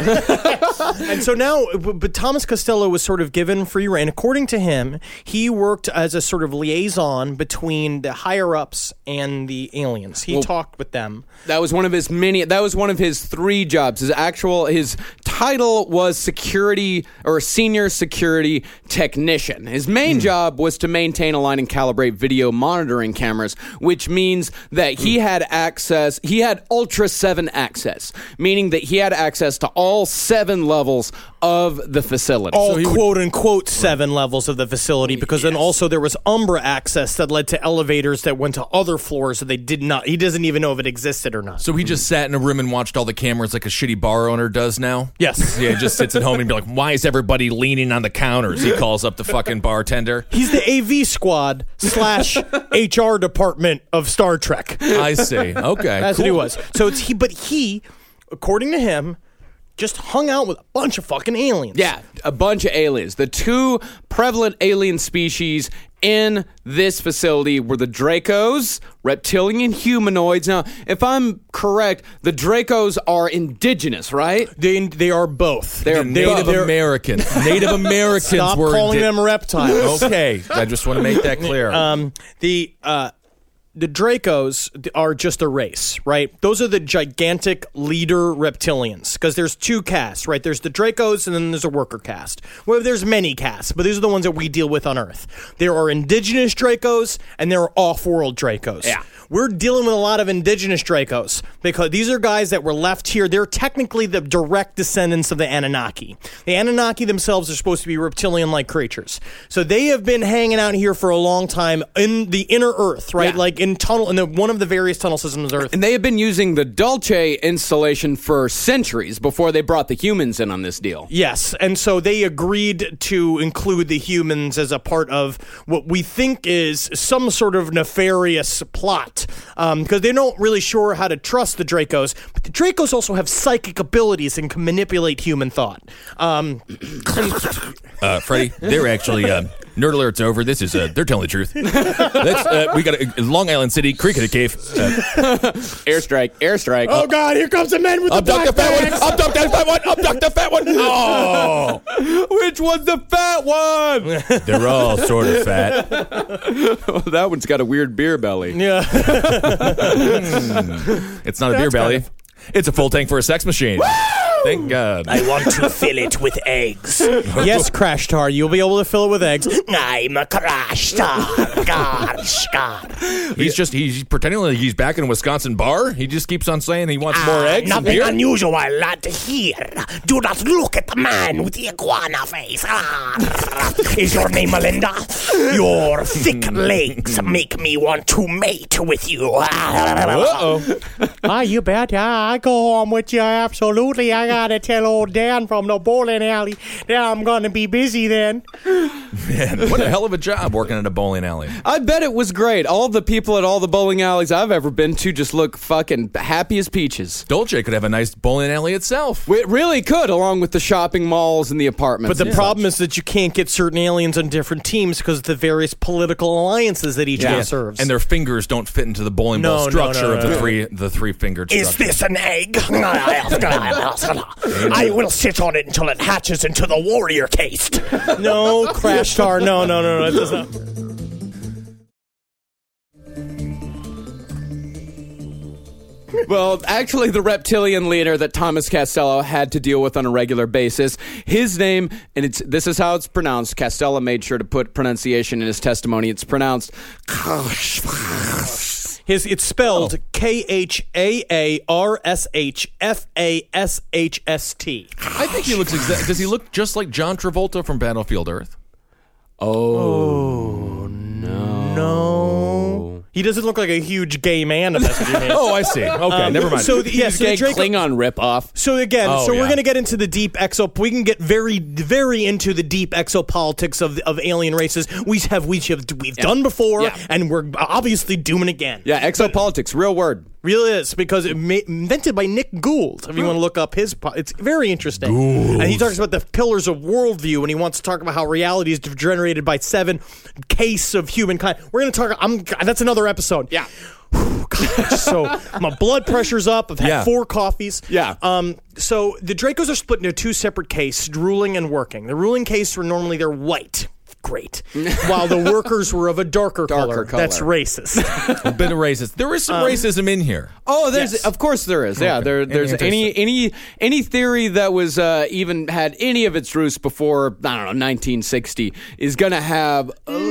And so now, but Thomas Costello was sort of given free rein. According to him, he worked as a sort of liaison between the higher-ups and the aliens. He talked with them. That was one of his three jobs. His title was security or senior security technician. His main job was to maintain, align, and calibrate video monitoring cameras, which means that he had Ultra 7 access, meaning that he had access to all 7 levels of the facility. All quote-unquote 7 levels of the facility, because then also there was Umbra access that led to elevators that went to other floors that he doesn't even know if it existed or not. So he just sat in a room and watched all the cameras like a shitty bar owner does now? Yes. Yeah, just sits at home and be like, why is everybody leaning on the counters? He calls up the fucking bartender. He's the AV squad / HR department of Star Trek. I see. Okay. That's what he was. So but he, according to him, just hung out with a bunch of fucking aliens. Yeah, a bunch of aliens. The two prevalent alien species in this facility were the Dracos, reptilian humanoids. Now, if I'm correct, the Dracos are indigenous, right? They are both. They're Native Americans. Native Americans Stop were calling them reptiles. Okay, I just want to make that clear. The Dracos are just a race, right? Those are the gigantic leader reptilians, because there's two castes, right? There's the Dracos, and then there's a worker caste. Well, there's many castes, but these are the ones that we deal with on Earth. There are indigenous Dracos, and there are off-world Dracos. Yeah. We're dealing with a lot of indigenous Dracos, because these are guys that were left here. They're technically the direct descendants of the Anunnaki. The Anunnaki themselves are supposed to be reptilian-like creatures. So they have been hanging out here for a long time in the inner Earth, right? Yeah. Like in one of the various tunnel systems of Earth. And they have been using the Dulce installation for centuries before they brought the humans in on this deal. Yes, and so they agreed to include the humans as a part of what we think is some sort of nefarious plot, because they're not really sure how to trust the Dracos. But the Dracos also have psychic abilities and can manipulate human thought. Freddie, they're actually nerd alert's over. This is they're telling the truth. We got Long Island City, Creek of the Cave. Airstrike. Oh God! Here comes the men with the Abduct the black fat bags. one. Abduct that fat one. Abduct the fat one. Oh, Which one's the fat one? they're all sort of fat. Oh, that one's got a weird beer belly. Yeah. It's not a beer belly. It's a full tank for a sex machine. Thank God. I want to fill it with eggs. Yes, Crash Tar, you'll be able to fill it with eggs. I'm a crash star. Gosh, God. He's pretending like he's back in a Wisconsin bar. He just keeps on saying he wants more eggs and Nothing beer. unusual, lad, here. Do not look at the man with the iguana face. Is your name Melinda? Your thick legs make me want to mate with you. Uh-oh. You bet. I go home with you, absolutely. I gotta tell old Dan from the bowling alley that I'm gonna be busy then. Man, what a hell of a job working at a bowling alley. I bet it was great. All the people at all the bowling alleys I've ever been to just look fucking happy as peaches. Dolce could have a nice bowling alley itself. It really could, along with the shopping malls and the apartments. But the problem is that you can't get certain aliens on different teams because of the various political alliances that each one serves. And their fingers don't fit into the bowling ball structure of the three-fingered structure. Is this an egg? I will sit on it until it hatches into the warrior caste. No, Crash Star. No. It does not. Well, actually, the reptilian leader that Thomas Costello had to deal with on a regular basis, his name, and this is how it's pronounced. Costello made sure to put pronunciation in his testimony. It's pronounced. It's spelled KHAARSHFASHST. I think he looks does he look just like John Travolta from Battlefield Earth? Oh, no. He doesn't look like a huge gay man, if that's what you mean. Oh, I see. Okay, never mind. So, the Klingon ripoff. So again, Oh, we're yeah. going to get into the deep we can get very, very into the deep exopolitics of alien races. We've done before, Yeah. and we're obviously doing it again. Yeah, exopolitics, real word. Really is, because invented by Nick Gould. If you want to look up it's very interesting. And he talks about the pillars of worldview, and he wants to talk about how reality is generated by 7 case of humankind. We're going to talk. That's another episode. Yeah. God, so my blood pressure's up. I've had 4 coffees. Yeah. So the Dracos are split into 2 separate cases, ruling and working. The ruling case they're white. Great. While the workers were of a darker color. That's racist. A bit of racist. There is some racism in here. Oh, of course there is. Yeah, there's any theory that was even had any of its roots before 1960 is gonna have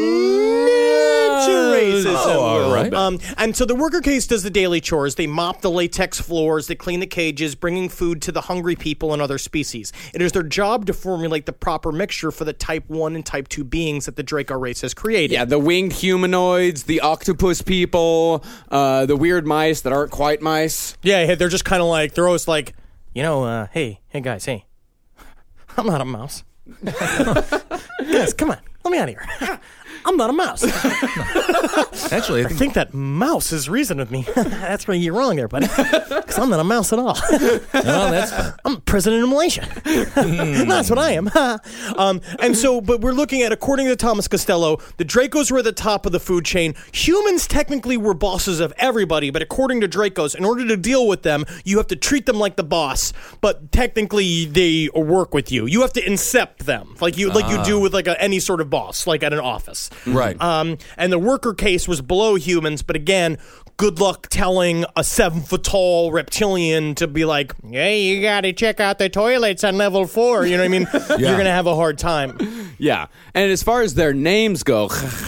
racism. Oh, all right. And so the worker case does the daily chores. They mop the latex floors. They clean the cages, bringing food to the hungry people and other species. It is their job to formulate the proper mixture for the Type 1 and Type 2 beings that the Draco race has created. Yeah, the winged humanoids, the octopus people, the weird mice that aren't quite mice. Yeah, they're just kind of like, they're always like, hey guys, hey, I'm not a mouse. Guys, come on, let me out of here. I'm not a mouse. Actually, I think that mouse is reasoning with me. That's where you're wrong there, buddy. Because I'm not a mouse at all. well, that's fine. I'm president of Malaysia. That's what I am. But we're looking at, according to Thomas Costello, the Dracos were at the top of the food chain. Humans technically were bosses of everybody, but according to Dracos, in order to deal with them, you have to treat them like the boss, but technically they work with you. You have to incept them, like you do with like any sort of boss, like at an office. Right. And the worker case was below humans, but again, good luck telling a 7-foot-tall reptilian to be like, hey, you gotta check out the toilets on level 4. You know what I mean? You're gonna have a hard time. Yeah. And as far as their names go,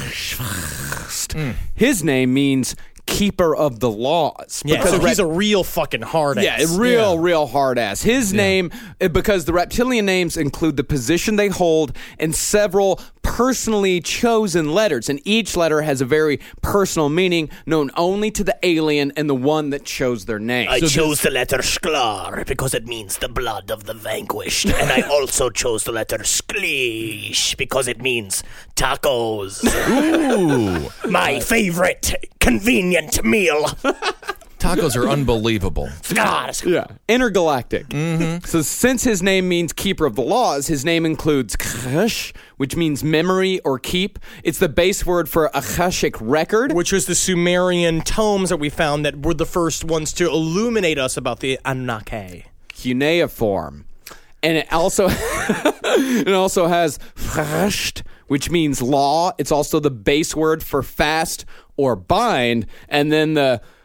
his name means keeper of the laws. Yeah, so he's a real fucking hard ass. Yeah, real hard ass. His name, because the reptilian names include the position they hold and several personally chosen letters, and each letter has a very personal meaning known only to the alien and the one that chose their name. I chose the letter Sklar because it means the blood of the vanquished, and I also chose the letter Sklish because it means tacos. Ooh. My favorite convenient meal. Tacos are unbelievable. Skars. Yeah, intergalactic. Mm-hmm. So since his name means keeper of the laws, his name includes Khash, which means memory or keep. It's the base word for Akashic record, which was the Sumerian tomes that we found that were the first ones to illuminate us about the Anunnaki. Cuneiform. And it also has Fasht, which means law. It's also the base word for fast or bind. And then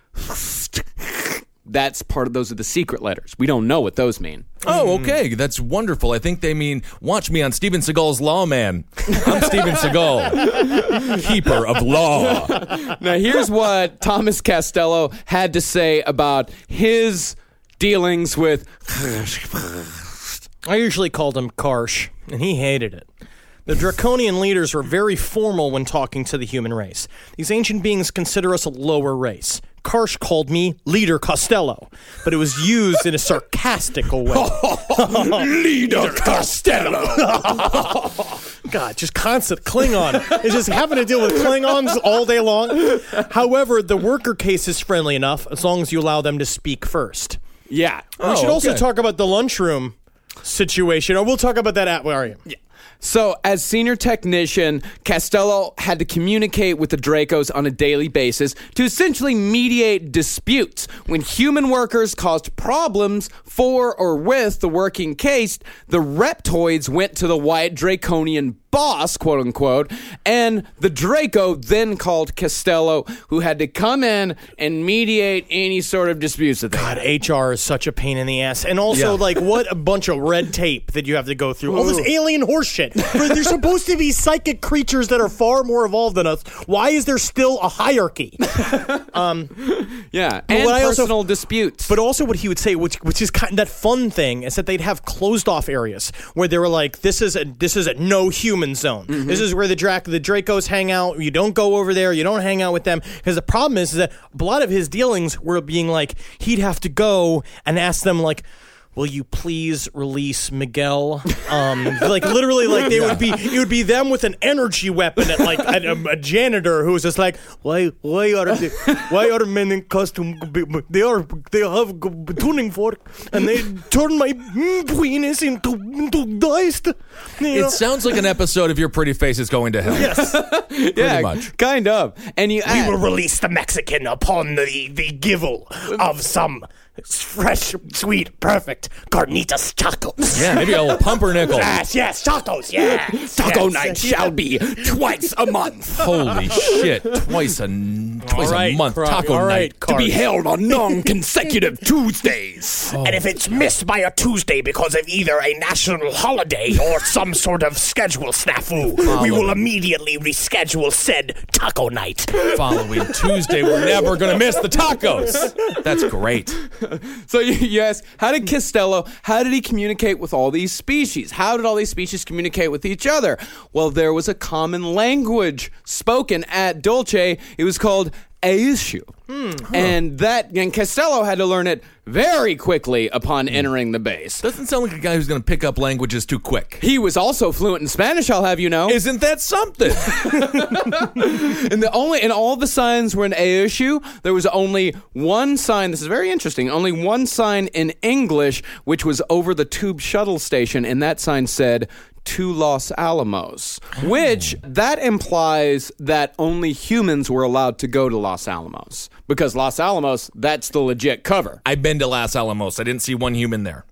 those are the secret letters. We don't know what those mean. Oh, okay. That's wonderful. I think they mean, watch me on Steven Seagal's Lawman. I'm Steven Seagal, keeper of law. Now, here's what Thomas Costello had to say about his dealings with... I usually called him Karsh, and he hated it. The Draconian leaders were very formal when talking to the human race. These ancient beings consider us a lower race. Karsh called me Leader Costello, but it was used in a sarcastical way. Leader Costello. God, just constant Klingon. It's just having to deal with Klingons all day long. However, the worker case is friendly enough as long as you allow them to speak first. Yeah. We should also talk about the lunchroom situation, or we'll talk about that at where are you? Yeah. So, as senior technician, Costello had to communicate with the Dracos on a daily basis to essentially mediate disputes. When human workers caused problems for or with the working case, the reptoids went to the white Draconian boss, quote unquote, and the Draco then called Costello, who had to come in and mediate any sort of disputes with them. God, HR is such a pain in the ass. And also, what a bunch of red tape that you have to go through. All this alien horseshit. They're supposed to be psychic creatures that are far more evolved than us. Why is there still a hierarchy? Yeah, and personal disputes. But also what he would say, which is kind of that fun thing, is that they'd have closed off areas where they were like, this is a no human zone. Mm-hmm. This is where the Dracos hang out. You don't go over there. You don't hang out with them. Because the problem is that a lot of his dealings were being like, he'd have to go and ask them like, will you please release Miguel? Literally, it would be them with an energy weapon at a janitor who's just like, why are men in costume? They have a tuning fork and they turn my penis into dust. It sounds like an episode of Your Pretty Face is Going to Hell. Yes, pretty much, kind of. And we will release the Mexican upon the givel of some fresh, sweet, perfect carnitas tacos. Yeah, maybe a little pumpernickel. Yes, tacos, yeah. Taco night shall be twice a month. Holy shit, twice a month, taco night. To be held on non-consecutive Tuesdays. And if it's missed by a Tuesday because of either a national holiday or some sort of schedule snafu, we will immediately reschedule said taco night. Following Tuesday, we're never going to miss the tacos. That's great. So you ask, how did he communicate with all these species? How did all these species communicate with each other? Well, there was a common language spoken at Dulce. It was called issue. And Costello had to learn it very quickly upon entering the base. Doesn't sound like a guy who's going to pick up languages too quick. He was also fluent in Spanish, I'll have you know. Isn't that something? And all the signs were in issue. There was only one sign. This is very interesting. Only one sign in English, which was over the tube shuttle station, and that sign said, "To Los Alamos," which that implies that only humans were allowed to go to Los Alamos, because Los Alamos, that's the legit cover. I've been to Los Alamos. I didn't see one human there.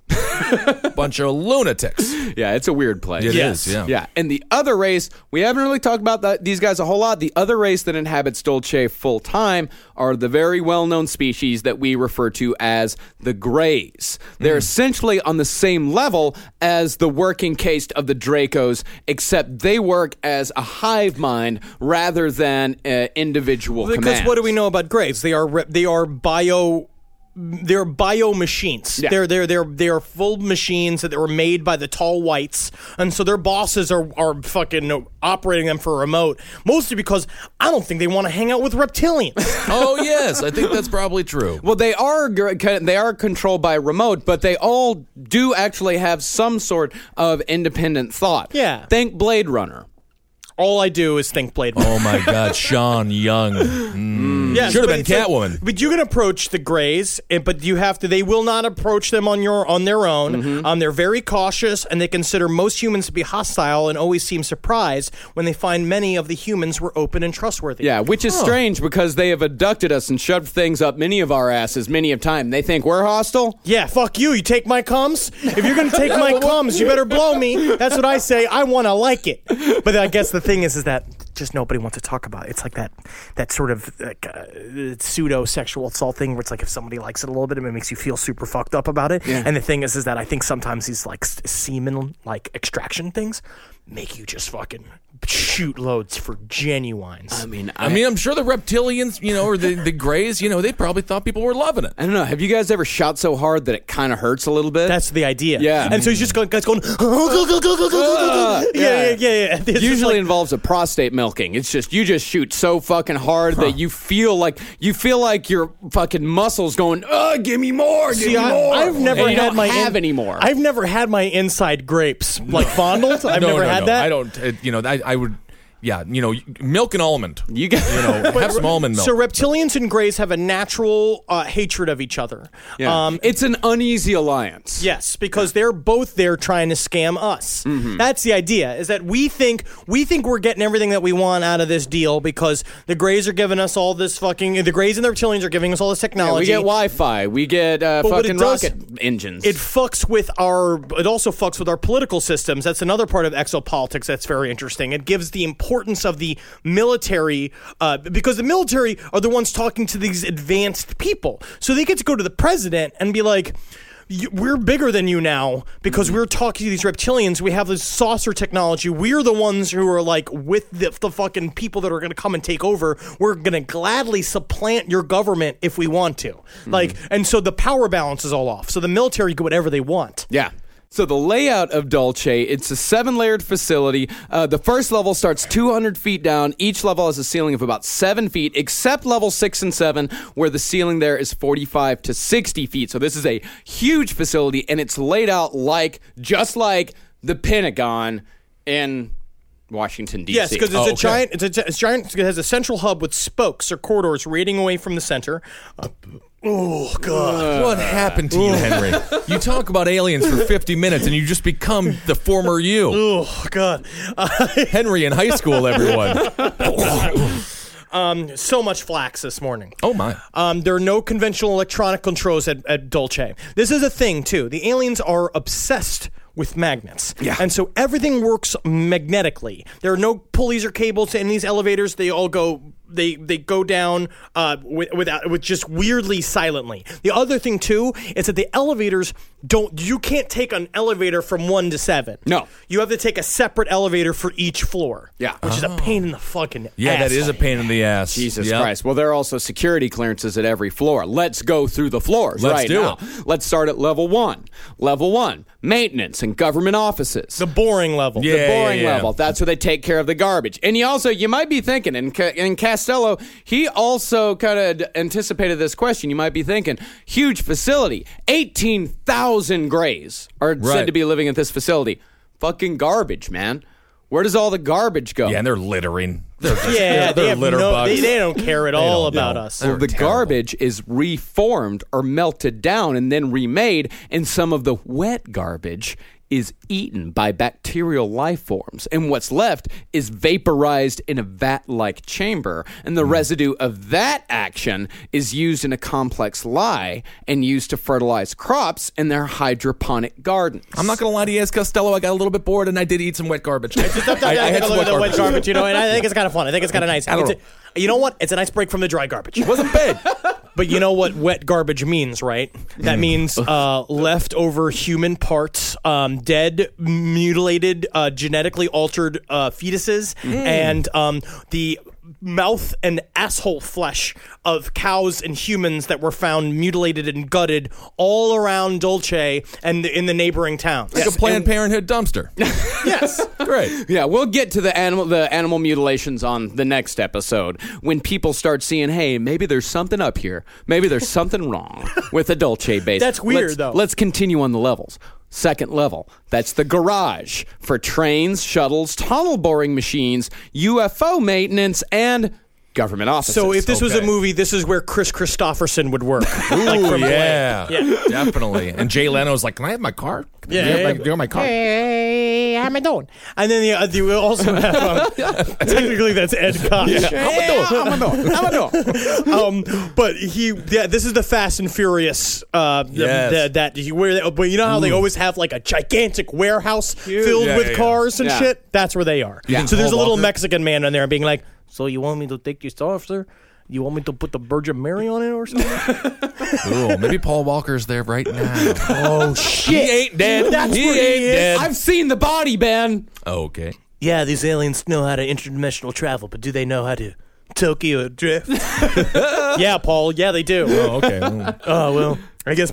Bunch of lunatics. Yeah, it's a weird place. It is, yeah. Yeah, and the other race, we haven't really talked about these guys a whole lot. The other race that inhabits Dulce full-time are the very well-known species that we refer to as the Greys. They're essentially on the same level as the working caste of the Dracos, except they work as a hive mind rather than individual Because commands. what do we know about Greys? They are bio. They're bio machines. Yeah. They're full machines that were made by the tall whites, and so their bosses are fucking operating them for a remote. Mostly because I don't think they want to hang out with reptilians. Oh, yes. I think that's probably true. Well, they are controlled by remote, but they all do actually have some sort of independent thought. Yeah. Think Blade Runner. All I do is think Blade Runner. Oh, my God. Sean Young. Yes, Should have but been it's like- Catwoman. but you can approach the Greys, but you have to. They will not approach them on their own. They're very cautious, and they consider most humans to be hostile, and always seem surprised when they find many of the humans were open and trustworthy. Yeah, which is strange because they have abducted us and shoved things up many of our asses many of time. They think we're hostile? Yeah, fuck you. You take my cums? If you're going to take my cums, you better blow me. That's what I say. I want to like it. But I guess the thing is that just nobody wants to talk about it. It's like that sort of pseudo-sexual assault thing where it's like if somebody likes it a little bit, it makes you feel super fucked up about it. Yeah. And the thing is that I think sometimes these like semen like extraction things make you just fucking shoot loads for genuines. I mean, I'm sure the reptilians, or the Greys, they probably thought people were loving it. I don't know. Have you guys ever shot so hard that it kind of hurts a little bit? That's the idea. Yeah. And so he's just going, yeah. It's usually like, involves a prostate milking. It's just you just shoot so fucking hard that you feel like your fucking muscles going, give me more, give me more. I've never and you had don't my have any more. I've never had my inside grapes like fondled. I've never had that. I don't. I would. Yeah, milk and almond. You got, have some almond milk. So reptilians and Greys have a natural hatred of each other. Yeah. It's an uneasy alliance. Yes, because they're both there trying to scam us. That's the idea, is that we think we're getting everything that we want out of this deal because the Greys are giving us all this the Greys and the reptilians are giving us all this technology. We get Wi-Fi. We get fucking rocket engines. It also fucks with our political systems. That's another part of exopolitics that's very interesting. It gives the importance of the military, because the military are the ones talking to these advanced people. So they get to go to the president and be like, we're bigger than you now because we're talking to these reptilians. We have this saucer technology. We're the ones who are like with the fucking people that are going to come and take over. We're going to gladly supplant your government if we want to. And so the power balance is all off. So the military do whatever they want. Yeah. So the layout of Dulce, it's a 7-layered facility. The first level starts 200 feet down. Each level has a ceiling of about 7 feet, except level 6 and 7, where the ceiling there is 45 to 60 feet. So this is a huge facility, and it's laid out just like the Pentagon in Washington, D.C. Yes, because it's giant. It's giant. It has a central hub with spokes or corridors radiating away from the center. Oh, God. What happened to you, Henry? You talk about aliens for 50 minutes and you just become the former you. Oh, God. Henry in high school, everyone. So much flax this morning. Oh, my. There are no conventional electronic controls at Dulce. This is a thing, too. The aliens are obsessed with magnets. Yeah. And so everything works magnetically. There are no pulleys or cables in these elevators. They all go... They go down with just weirdly silently. The other thing too is that the elevators you can't take an elevator from 1 to 7. No, you have to take a separate elevator for each floor. Yeah, which is a pain in the fucking ass. That is a pain in the ass. Jesus Christ. Well, there are also security clearances at every floor. Let's go through the floors right now. Let's start at level 1. Level 1, maintenance and government offices. The boring level. The boring level. That's where they take care of the garbage. And you might be thinking in Castello's Costello, he also kind of anticipated this question. You might be thinking, huge facility, 18,000 Greys are said to be living at this facility. Fucking garbage, man. Where does all the garbage go? Yeah, and they're littering. They're they have litter bugs. They don't care at all about us. Well, the garbage is reformed or melted down and then remade, and some of the wet garbage is eaten by bacterial life forms, and what's left is vaporized in a vat-like chamber, and the residue of that action is used in a complex lye and used to fertilize crops in their hydroponic gardens. I'm not going to lie to you, as Costello, I got a little bit bored, and I did eat some wet garbage. I had some wet garbage, and I think it's kind of fun. I think it's kind of nice. You know what? It's a nice break from the dry garbage. It wasn't bad. But you know what wet garbage means, right? That means leftover human parts, dead, mutilated, genetically altered fetuses, and the mouth and asshole flesh of cows and humans that were found mutilated and gutted all around Dulce and in the neighboring towns. Like a Planned Parenthood dumpster. Yes. Great. Yeah, we'll get to the animal mutilations on the next episode when people start seeing, hey, maybe there's something up here. Maybe there's something wrong with the Dulce base. That's weird, though. Let's continue on the levels. Second level, that's the garage for trains, shuttles, tunnel boring machines, UFO maintenance, and government offices. So if this was a movie, this is where Chris Christopherson would work. Ooh, yeah, definitely. And Jay Leno's like, can I have my car? Yeah. Do you have my car? Hey, how am I doing? And then we also have, technically that's Ed Koch. How am I doing? But this is the Fast and Furious. But you know how they always have like a gigantic warehouse filled with cars and shit? That's where they are. Yeah. So there's a Paul little Walker? Mexican man in there being like, so you want me to take this off, sir? You want me to put the Virgin Mary on it or something? Ooh, maybe Paul Walker's there right now. Oh, shit. He ain't dead. That's he where he ain't is. dead. I've seen the body, Ben. Okay. Yeah, these aliens know how to interdimensional travel, but do they know how to Tokyo drift? Yeah, Paul. Yeah, they do. Oh, okay. Oh, well, I guess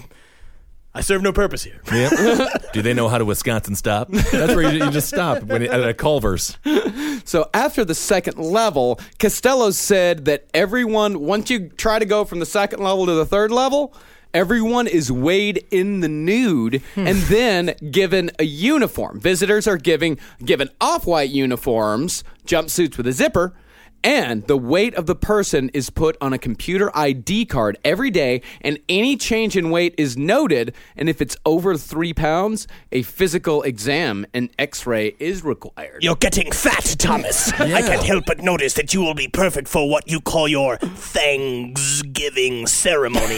I serve no purpose here. Yeah. Do they know how to Wisconsin stop? That's where you just stop at a Culver's. So after the second level, Costello said that everyone, once you try to go from the second level to the third level, everyone is weighed in the nude and then given a uniform. Visitors are given off-white uniforms, jumpsuits with a zipper, and the weight of the person is put on a computer ID card every day, and any change in weight is noted, and if it's over 3 pounds, a physical exam and x-ray is required. You're getting fat, Thomas. I can't help but notice that you will be perfect for what you call your Thanksgiving ceremony.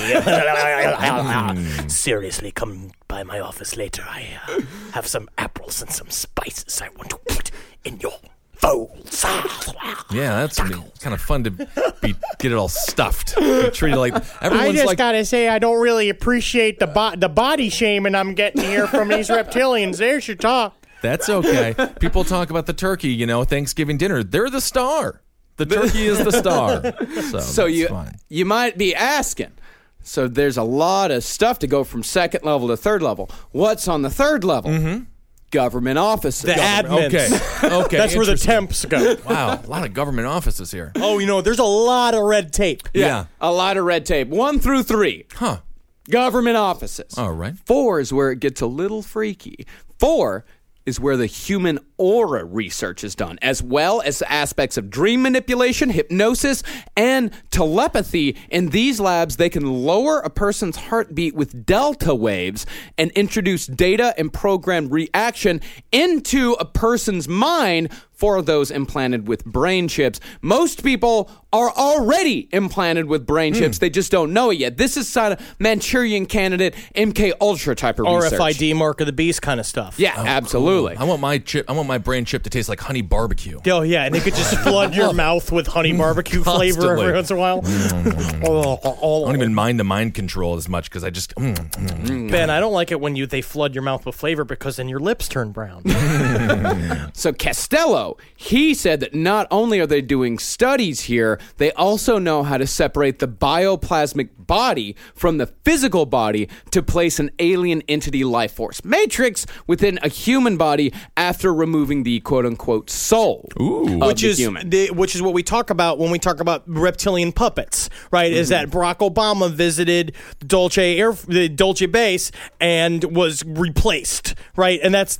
Seriously, come by my office later. I have some apples and some spices I want to put in your folds. Yeah, that's kind of fun to get it all stuffed. Be treated like everyone's gotta say, I don't really appreciate the body shaming I'm getting here from these reptilians. There's your talk. That's okay. People talk about the turkey, Thanksgiving dinner. They're the star. The turkey is the star. So that's fine. You might be asking, so there's a lot of stuff to go from second level to third level. What's on the third level? Mm-hmm. Government offices. The admins. Okay. That's where the temps go. Wow, a lot of government offices here. Oh, there's a lot of red tape. Yeah. A lot of red tape. 1 through 3. Huh. Government offices. All right. 4 is where it gets a little freaky. 4 is where the human aura research is done, as well as aspects of dream manipulation, hypnosis, and telepathy. In these labs, they can lower a person's heartbeat with delta waves and introduce data and program reaction into a person's mind for those implanted with brain chips. Most people are already implanted with brain chips. They just don't know it yet. This is kind of Manchurian Candidate, MK Ultra type of research. RFID, Mark of the Beast kind of stuff. Yeah, absolutely. Cool. I want my brain chip to taste like honey barbecue. Oh, yeah, and they could just flood your mouth with honey barbecue flavor every once in a while. I don't even mind the mind control as much because I just... Ben, I don't like it when they flood your mouth with flavor because then your lips turn brown. So Costello, he said that not only are they doing studies here, they also know how to separate the bioplasmic body from the physical body to place an alien entity life force matrix within a human body after removing removing the quote-unquote soul of which the is human. which is what we talk about when we talk about reptilian puppets, right? Is that Barack Obama visited the Dulce base and was replaced, right? And that's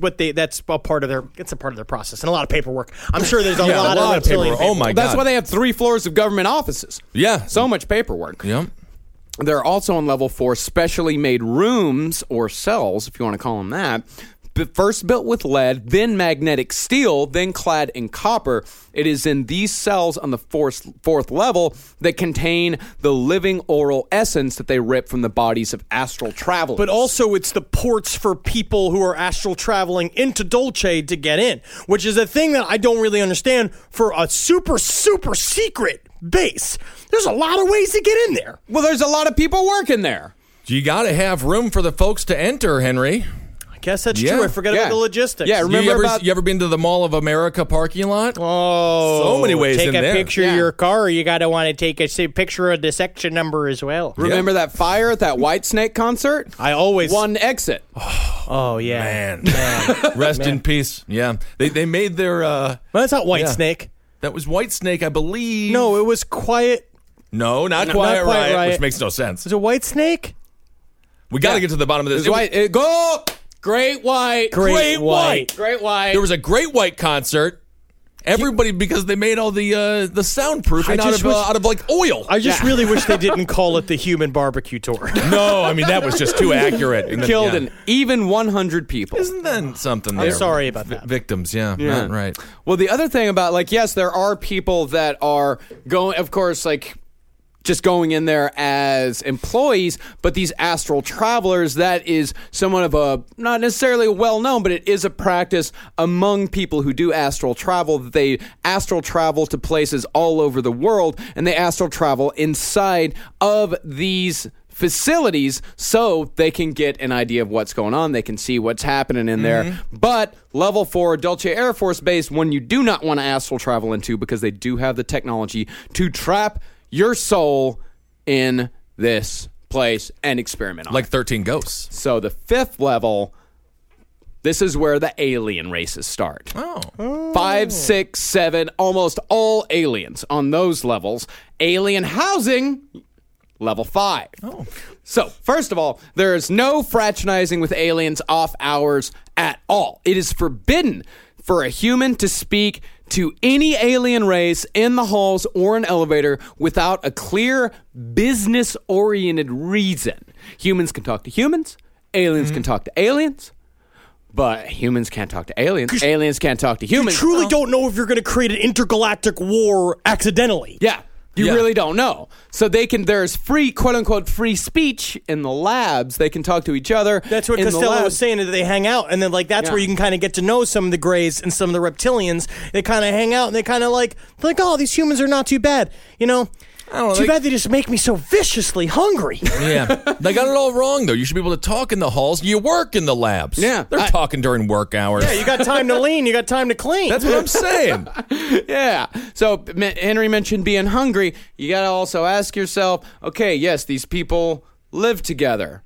a part of their process and a lot of paperwork. I'm sure there's a lot of reptilian paperwork. Oh my God. That's why they have 3 floors of government offices. Yeah. So much paperwork. Yep. There are also on level 4 specially made rooms or cells, if you want to call them that, but first built with lead, then magnetic steel, then clad in copper. It is in these cells on the fourth level that contain the living oral essence that they rip from the bodies of astral travelers. But also it's the ports for people who are astral traveling into Dulce to get in, which is a thing that I don't really understand for a super, super secret base. There's a lot of ways to get in there. Well, there's a lot of people working there. You got to have room for the folks to enter, Henry. I guess that's true. I forgot about the logistics. Yeah, remember you ever been to the Mall of America parking lot? Oh, so many ways take in a there. picture of your car. You got to want to take a picture of the section number as well. Remember that fire at that Whitesnake concert? I always One exit. Oh yeah, Man. Rest in peace. Yeah. They made their Well, that's not Whitesnake. that was Whitesnake, I believe. No, it was Quiet. No, not Quiet Quiet Riot, which makes no sense. Was it Whitesnake? We got to get to the bottom of this. Go! Great White. Great White. Great White. There was a Great White concert. Everybody, because they made all the soundproofing out of like oil. I just really wish they didn't call it the Human Barbecue Tour. No, I mean, that was just too accurate. It killed an even 100 people. Isn't that something there? I'm sorry about that. Victims, not right. Well, the other thing about, yes, there are people that are going, of course, just going in there as employees, but these astral travelers, that is somewhat of a, not necessarily well known, but it is a practice among people who do astral travel. They astral travel to places all over the world, and they astral travel inside of these facilities so they can get an idea of what's going on. They can see what's happening in there. But level 4, Dulce Air Force Base, one you do not want to astral travel into because they do have the technology to trap your soul in this place and experiment on Like it. 13 Ghosts. So the 5th level, this is where the alien races start. Oh. 5, 6, 7, almost all aliens on those levels. Alien housing, level 5. Oh. So, first of all, there is no fraternizing with aliens off hours at all. It is forbidden for a human to speak to any alien race in the halls or an elevator without a clear business-oriented reason. Humans can talk to humans. Aliens can talk to aliens. But humans can't talk to aliens. Aliens can't talk to You humans. truly don't know if you're going to create an intergalactic war accidentally. Yeah. You Yeah. really don't know. So there's free, quote unquote, free speech in the labs. They can talk to each other. That's what in the Costello was labs. saying, that they hang out, and then that's where you can kind of get to know some of the Greys and some of the reptilians. They kind of hang out, and they kind of like, oh, these humans are not too bad. You know, I don't know, too bad they just make me so viciously hungry. Yeah. They got it all wrong, though. You should be able to talk in the halls. You work in the labs. Yeah. They're talking during work hours. Yeah, you got time to lean, you got time to clean. That's what I'm saying. Yeah. So Henry mentioned being hungry. You got to also ask yourself, okay, yes, these people live together.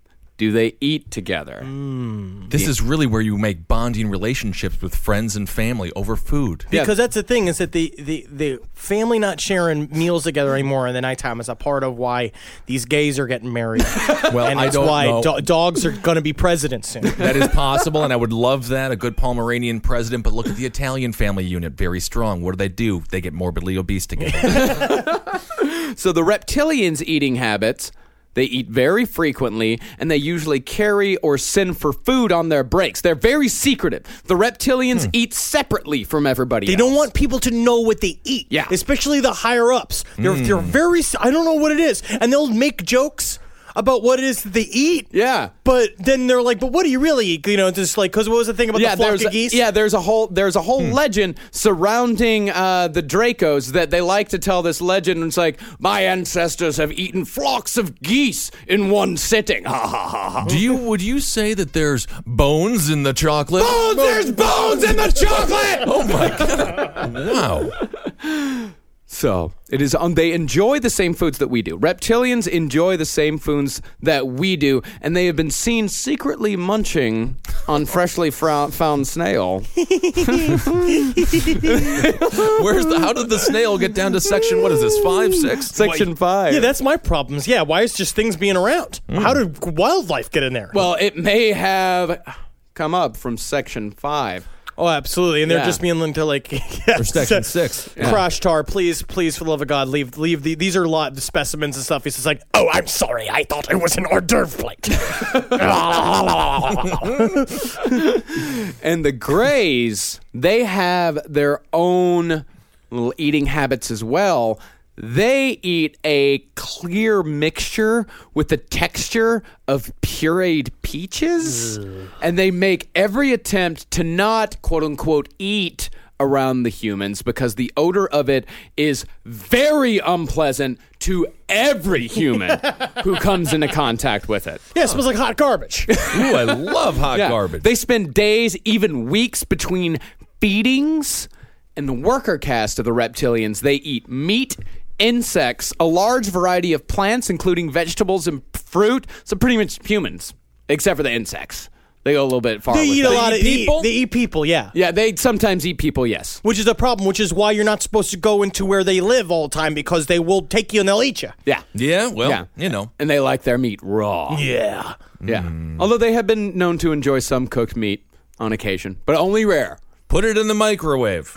Do they eat together? This is really where you make bonding relationships with friends and family over food. Because that's the thing, is that the family not sharing meals together anymore in the nighttime is a part of why these gays are getting married. Well, and I it's don't why know. dogs are going to be president soon. That is possible, and I would love that, a good Pomeranian president. But look at the Italian family unit, very strong. What do? They get morbidly obese together. So the reptilians' eating habits, they eat very frequently, and they usually carry or send for food on their breaks. They're very secretive. The reptilians eat separately from everybody They else. don't want people to know what they eat. Yeah. Especially the higher ups. They're very, I don't know what it is. And they'll make jokes about what it is that they eat. Yeah. But then they're like, but what do you really eat? You know, just like, because what was the thing about the flock of geese? there's a whole legend surrounding the Dracos that they like to tell this legend. It's like, my ancestors have eaten flocks of geese in one sitting. Ha ha ha ha. Would you say that there's bones in the chocolate? There's bones in the chocolate. Oh my god! Wow. So it is they enjoy the same foods that we do. Reptilians enjoy the same foods that we do, and they have been seen secretly munching on freshly found snail. How did the snail get down to section, what is this, 5, 6? Section 5. Yeah, that's my problems. Yeah, why is just things being around? How did wildlife get in there? Well, it may have come up from Section 5. Oh, absolutely. And they're Yeah. just being into like Or section 6. Crash Tar, please, for the love of God, leave these are the specimens and stuff. He's just like, Oh, I'm sorry. I thought it was an hors d'oeuvre plate. And the Greys, they have their own little eating habits as well. They eat a clear mixture with the texture of pureed peaches. And they make every attempt to not, quote unquote, eat around the humans because the odor of it is very unpleasant to every human who comes into contact with it. yeah, it smells like hot garbage. Ooh, I love hot Yeah. garbage. They spend days, even weeks between feedings. And the worker caste of the reptilians, they eat meat, insects, a large variety of plants, including vegetables and fruit. So pretty much humans, except for the insects. They go a little bit far. They with eat that. a lot of people? They eat people, yeah. Yeah, they sometimes eat people. Yes. Which is a problem, which is why you're not supposed to go into where they live all the time because they will take you and they'll eat you. Yeah. Yeah, well, Yeah. you know. And they like their meat raw. Yeah. Yeah. Although they have been known to enjoy some cooked meat on occasion, but only rare. Put it in the microwave.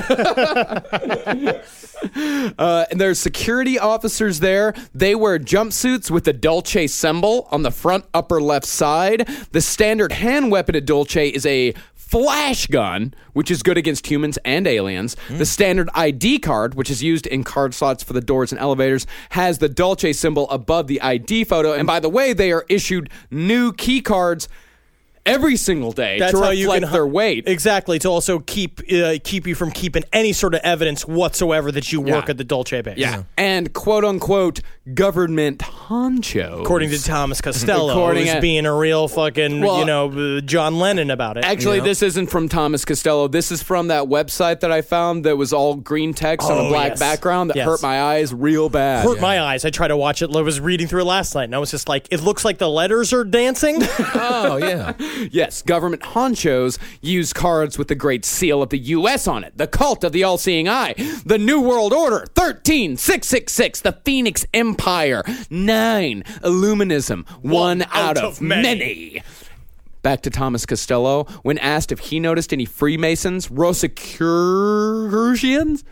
And there's security officers there. They wear jumpsuits with the Dulce symbol on the front upper left side. The standard hand weapon at Dulce is a flash gun, which is good against humans and aliens. The standard ID card, which is used in card slots for the doors and elevators, has the Dulce symbol above the ID photo. And by the way, they are issued new key cards every single day to reflect their weight. Exactly, to also keep you from keeping any sort of evidence whatsoever that you work Yeah. at the Dulce base. Yeah. And quote-unquote government honcho. According to Thomas Costello, who's to- being a real fucking, Well, John Lennon about it. Actually, this isn't from Thomas Costello. This is from that website that I found that was all green text on a Oh, black yes. background that Yes. hurt my eyes real bad. Hurt my eyes. I tried to watch it. I was reading through it last night, and I was just like, it looks like the letters are dancing. Oh, yeah. Yes, government honchos use cards with the Great Seal of the U.S. on it. The Cult of the All-Seeing Eye. The New World Order. 13, 666. The Phoenix Empire. 9. Illuminism. One out of many. Back to Thomas Costello. When asked if he noticed any Freemasons, Rosicrucians,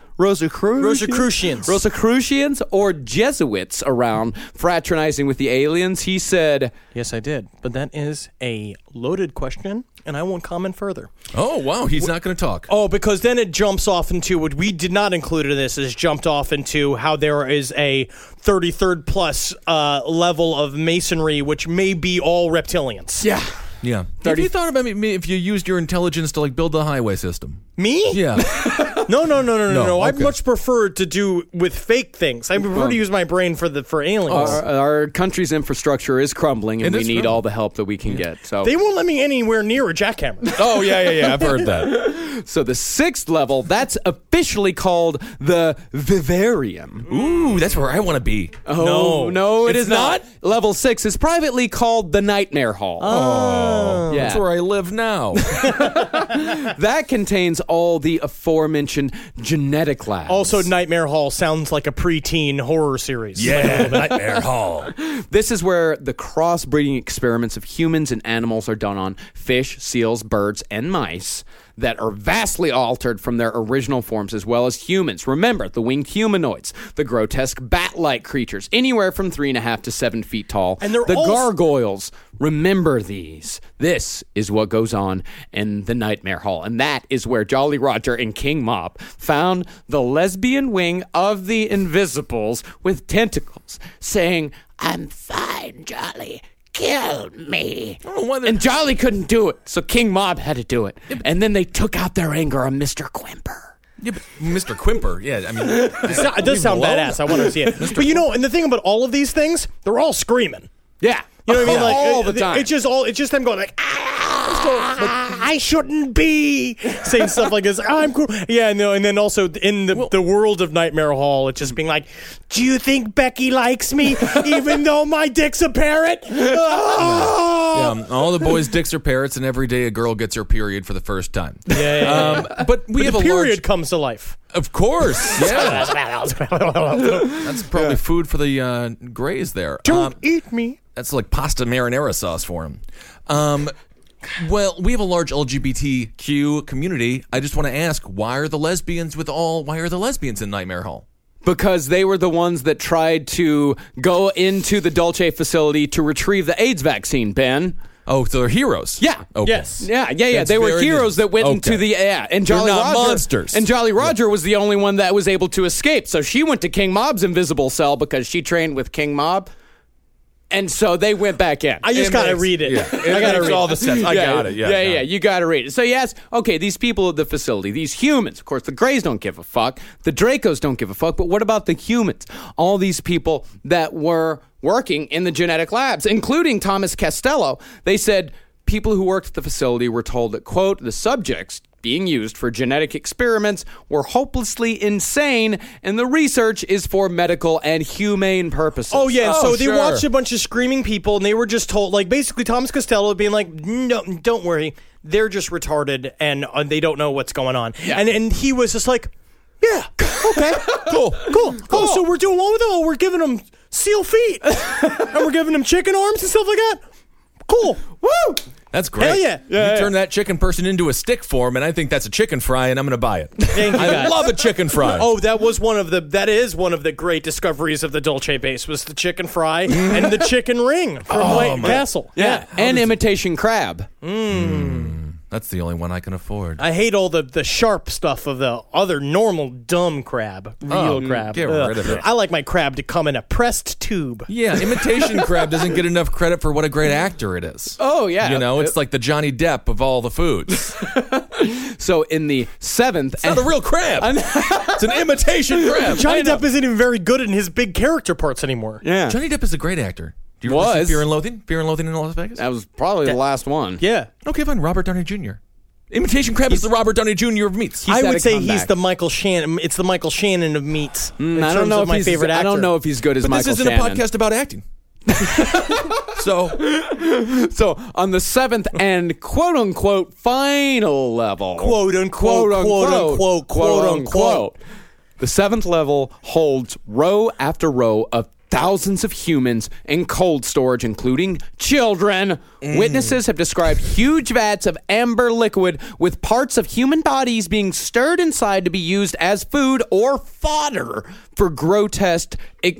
or Jesuits around fraternizing with the aliens, he said, Yes, I did. But that is a loaded question, and I won't comment further. Oh, wow. He's not going to talk. Oh, because then it jumps off into what we did not include in this, is jumped off into how there is a 33rd plus level of masonry, which may be all reptilians. yeah. Yeah. Have you thought about me if you used your intelligence to, like, build the highway system? Me? Yeah. No. I'd okay. much prefer to do with fake things. I prefer to use my brain for aliens. Our country's infrastructure is crumbling, and It we is need crumbling. all the help that we can get. So, They won't let me anywhere near a jackhammer. Oh, yeah. I've heard that. so the 6th level, that's officially called the Vivarium. Ooh, that's where I want to be. Oh, no, it It's is not. Level 6 is privately called the Nightmare Hall. Yeah. That's where I live now. That contains all the aforementioned genetic labs. Also, Nightmare Hall sounds like a preteen horror series. Yeah, Nightmare Hall. This is where the crossbreeding experiments of humans and animals are done on fish, seals, birds, and mice that are vastly altered from their original forms, as well as humans. Remember, the winged humanoids, the grotesque bat-like creatures, anywhere from 3.5 to 7 feet tall. And they're the also- gargoyles. Remember these. This is what goes on in the Nightmare Hall. And that is where Jolly Roger and King Mop found the lesbian wing of the Invisibles with tentacles, saying, "I'm fine, Jolly. Kill me." And Jolly couldn't do it, so King Mob had to do it. And then they took out their anger on Mr. Quimper. Yeah, but Mr. Quimper. Yeah, I mean, It does sound badass. I want to see it. But and the thing about all of these things, they're all screaming. Yeah. You know what I mean? Like all the time. It's just them going like, ah! I shouldn't be saying stuff like this. I'm cool. Yeah, no, and then also in the world of Nightmare Hall, it's just being like, do you think Becky likes me even though my dick's a parrot? Yeah, all the boys' dicks are parrots, and every day a girl gets her period for the first time. But we have the a period large... comes to life. Of course, yeah. That's probably food for the Greys there. Don't eat me. That's like pasta marinara sauce for him. Well, we have a large LGBTQ community. I just want to ask, why are the lesbians in Nightmare Hall? Because they were the ones that tried to go into the Dulce facility to retrieve the AIDS vaccine, Ben. Oh, so they're heroes. Yeah. Okay. Yes. Yeah. That's They were very heroes that went into the and Jolly They're not Roger monsters. And Jolly Roger was the only one that was able to escape. So she went to King Mob's invisible cell because she trained with King Mob. And so they went back in. I just got to read it. Yeah. I got to read all the sense. I got it. Yeah. You got to read it. So yes, okay, these people at the facility, these humans, of course, the Greys don't give a fuck. The Dracos don't give a fuck. But what about the humans? All these people that were working in the genetic labs, including Thomas Costello, they said people who worked at the facility were told that, quote, the subjects being used for genetic experiments were hopelessly insane, and the research is for medical and humane purposes. Oh, yeah. And so they sure. watched a bunch of screaming people, and they were just told, like, basically Thomas Costello being like, no, don't worry. They're just retarded, and they don't know what's going on. Yeah. And he was just like, yeah, okay, cool. Oh, so we're doing what with them? Oh, we're giving them seal feet, and we're giving them chicken arms and stuff like that? Cool. Woo! That's great. Hell yeah. You turn that chicken person into a stick form, and I think that's a chicken fry, and I'm going to buy it. Thank you, I guys. love a chicken fry. Oh, that is one of the great discoveries of the Dulce base was the chicken fry and the chicken ring from White Castle. Yeah, and imitation crab. That's the only one I can afford. I hate all the sharp stuff of the other normal dumb crab, real crab. get rid of it. I like my crab to come in a pressed tube. Yeah, imitation crab doesn't get enough credit for what a great actor it is. Oh, yeah. You know, it's like the Johnny Depp of all the foods. So in the seventh... It's not a real crab. It's an imitation crab. Johnny Depp isn't even very good in his big character parts anymore. Yeah. Johnny Depp is a great actor. Do you ever Was. see Fear and Loathing? Fear and Loathing in Las Vegas? That was probably the last one. Yeah. Okay, fine. Robert Downey Jr. Imitation crab is the Robert Downey Jr. of meats. I had would a say comeback. he's the Michael Shannon. It's the Michael Shannon of meats. In I don't terms know of if my he's favorite actor. I don't know if he's good as But Michael this isn't Shannon. a podcast about acting. So on the seventh and quote unquote final level, Quote unquote, quote unquote. The seventh level holds row after row of thousands of humans in cold storage, including children. Witnesses have described huge vats of amber liquid with parts of human bodies being stirred inside to be used as food or fodder for grotesque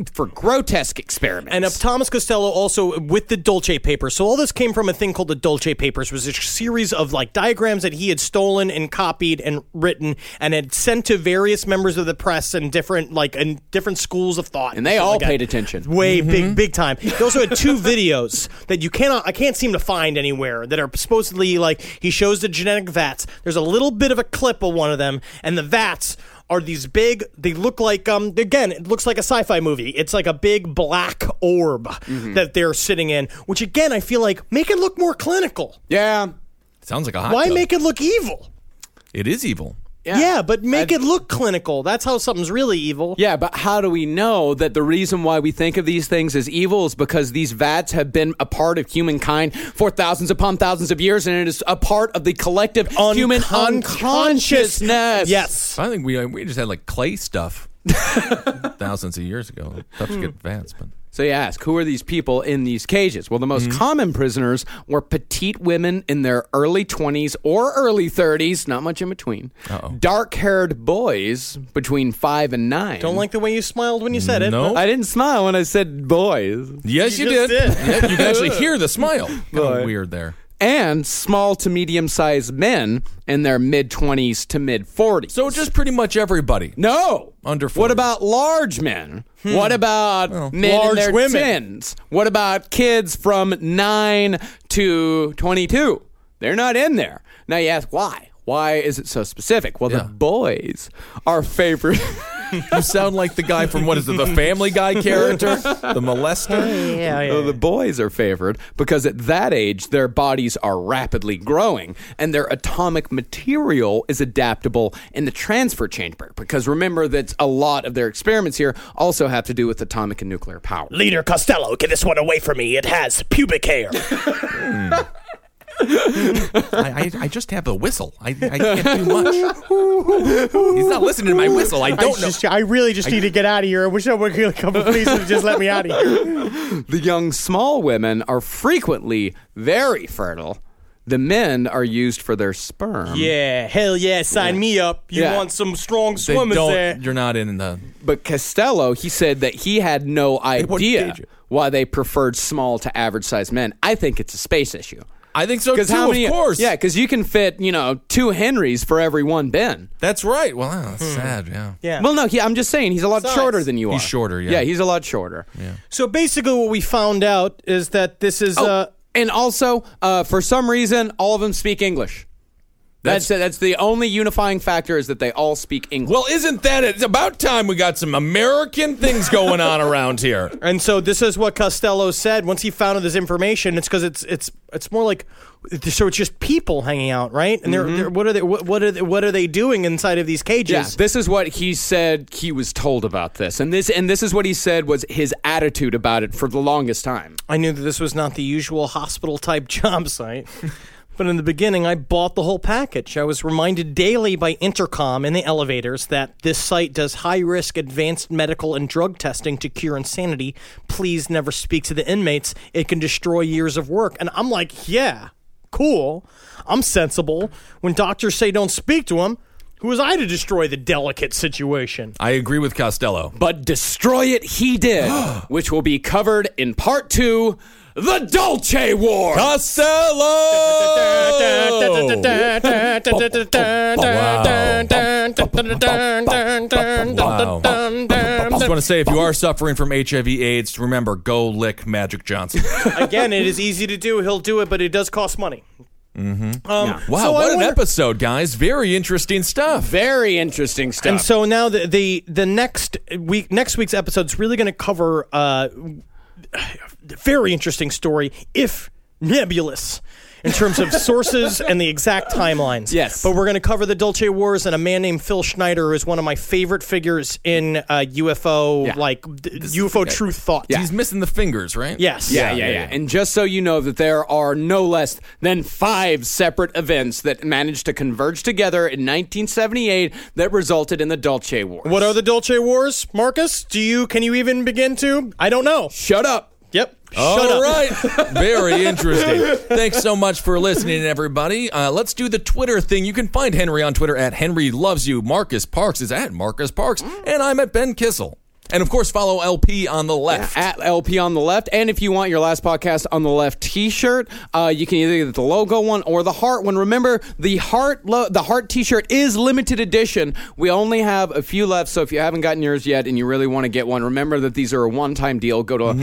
experiments. And Thomas Costello also with the Dulce Papers. So all this came from a thing called the Dulce Papers, was a series of like diagrams that he had stolen and copied and written and had sent to various members of the press and different different schools of thought. And they stuff all like that. paid attention. Way big time. He also had two videos that I can't seem to find anywhere that are supposedly like he shows the genetic vats. There's a little bit of a clip of one of them, and the vats are these big, they look like, again, it looks like a sci-fi movie. It's like a big black orb that they're sitting in, which again, I feel like make it look more clinical. Yeah. sounds like a hot Why tub. make it look evil? It is evil. Yeah, but make it look clinical. That's how something's really evil. Yeah, but how do we know that the reason why we think of these things as evil is because these vats have been a part of humankind for thousands upon thousands of years, and it is a part of the collective human unconsciousness. Yes. I think we just had like clay stuff thousands of years ago. Tough to get vats, but So you ask, who are these people in these cages? Well, the most common prisoners were petite women in their early 20s or early 30s, not much in between. Dark-haired boys between 5 and 9. Don't like the way you smiled when you said it. No. I didn't smile when I said boys. yes, you just did. did. Yeah, you can actually hear the smile. Kind of weird there. And small to medium-sized men in their mid-20s to mid-40s. So just pretty much everybody. No. Under 40. What about large men? What about men in large their women. tens? What about kids from 9 to 22? They're not in there. Now you ask why? Why is it so specific? Well, Yeah. the boys are favored. You sound like the guy from, what is it, the Family Guy character? The molester? Yeah. The boys are favored because at that age, their bodies are rapidly growing and their atomic material is adaptable in the transfer chamber. Because remember that a lot of their experiments here also have to do with atomic and nuclear power. Leader Costello, get this one away from me. It has pubic hair. I just have a whistle. I can't do much. He's not listening to my whistle. I don't know. I really just need to get out of here. I wish I would get a couple of police and just let me out of here. The young small women are frequently very fertile. The men are used for their sperm. Yeah, hell yeah, sign me up. You want some strong swimmers there. You're not in the... But Costello, he said that he had no wouldn't idea gauge it. why they preferred small to average-sized men. I think it's a space issue. I think so, too, of course. Yeah, because you can fit, 2 Henrys for every one Ben. That's right. Well, that's sad, yeah. Yeah. Well, no, I'm just saying he's a lot Size. shorter than you are. He's shorter, yeah. Yeah, he's a lot shorter. Yeah. So basically what we found out is that this is... And also, for some reason, all of them speak English. That's the only unifying factor is that they all speak English. Well, isn't that it? It's about time we got some American things going on around here. And so this is what Costello said once he found out this information. It's because it's more like, so it's just people hanging out, right? And they're what are they doing inside of these cages? Yeah, this is what he said he was told about this, and this is what he said was his attitude about it for the longest time. I knew that this was not the usual hospital type job site. But in the beginning, I bought the whole package. I was reminded daily by intercom in the elevators that this site does high-risk advanced medical and drug testing to cure insanity. Please never speak to the inmates. It can destroy years of work. And I'm like, yeah, cool. I'm sensible. When doctors say don't speak to them, who was I to destroy the delicate situation? I agree with Costello. But destroy it he did, which will be covered in part 2, The Dolce War. Costello! Wow. I just want to say, if you are suffering from HIV/AIDS, remember, go lick Magic Johnson. Again, it is easy to do. He'll do it, but it does cost money. Wow, so what an episode, guys. Very interesting stuff. Very interesting stuff. And so now the next week's episode is really going to cover a very interesting story, if nebulous, in terms of sources and the exact timelines. Yes. But we're going to cover the Dolce Wars and a man named Phil Schneider is one of my favorite figures in UFO, UFO truth thought. He's missing the fingers, right? Yes. Yeah. And just so you know that there are no less than 5 separate events that managed to converge together in 1978 that resulted in the Dolce Wars. What are the Dolce Wars, Marcus? Can you even begin to? I don't know. Shut up. Yep. All right. Very interesting. Thanks so much for listening, everybody. Let's do the Twitter thing. You can find Henry on Twitter at Henry Loves You. Marcus Parks is at Marcus Parks. And I'm at Ben Kissel. And, of course, follow LP on the left. At LP on the left. And if you want your Last Podcast on the Left t-shirt, you can either get the logo one or the heart one. Remember, the heart t-shirt is limited edition. We only have a few left, so if you haven't gotten yours yet and you really want to get one, remember that these are a one-time deal. Go to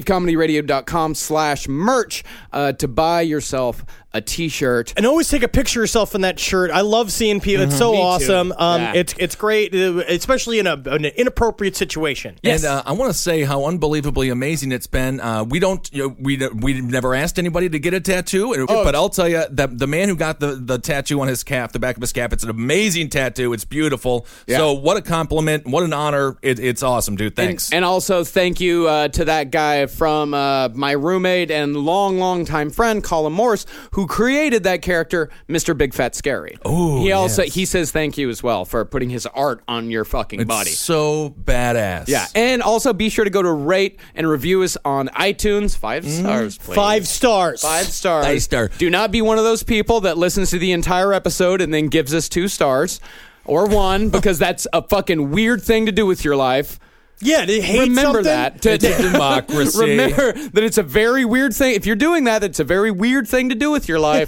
cavecomedyradio.com/merch to buy yourself a t-shirt. And always take a picture of yourself in that shirt. I love seeing people. It's so awesome. It's great, especially in an inappropriate situation. Yes. And I want to say how unbelievably amazing it's been. We've never asked anybody to get a tattoo, but I'll tell you that the man who got the tattoo on his calf, the back of his calf, it's an amazing tattoo. It's beautiful. Yeah. So what a compliment. What an honor. It's awesome, dude. Thanks. And also thank you to that guy from my roommate and long time friend, Colin Morris, who created that character, Mr. Big Fat Scary. Oh, he says thank you as well for putting his art on your fucking body. So badass. Yeah, and also be sure to go to rate and review us on iTunes. 5 stars, please. 5 stars. 5 stars. 5 star. Do not be one of those people that listens to the entire episode and then gives us 2 stars or 1 because that's a fucking weird thing to do with your life. Yeah, they hate Remember something. that. It's a democracy. Remember that it's a very weird thing. If you're doing that, it's a very weird thing to do with your life.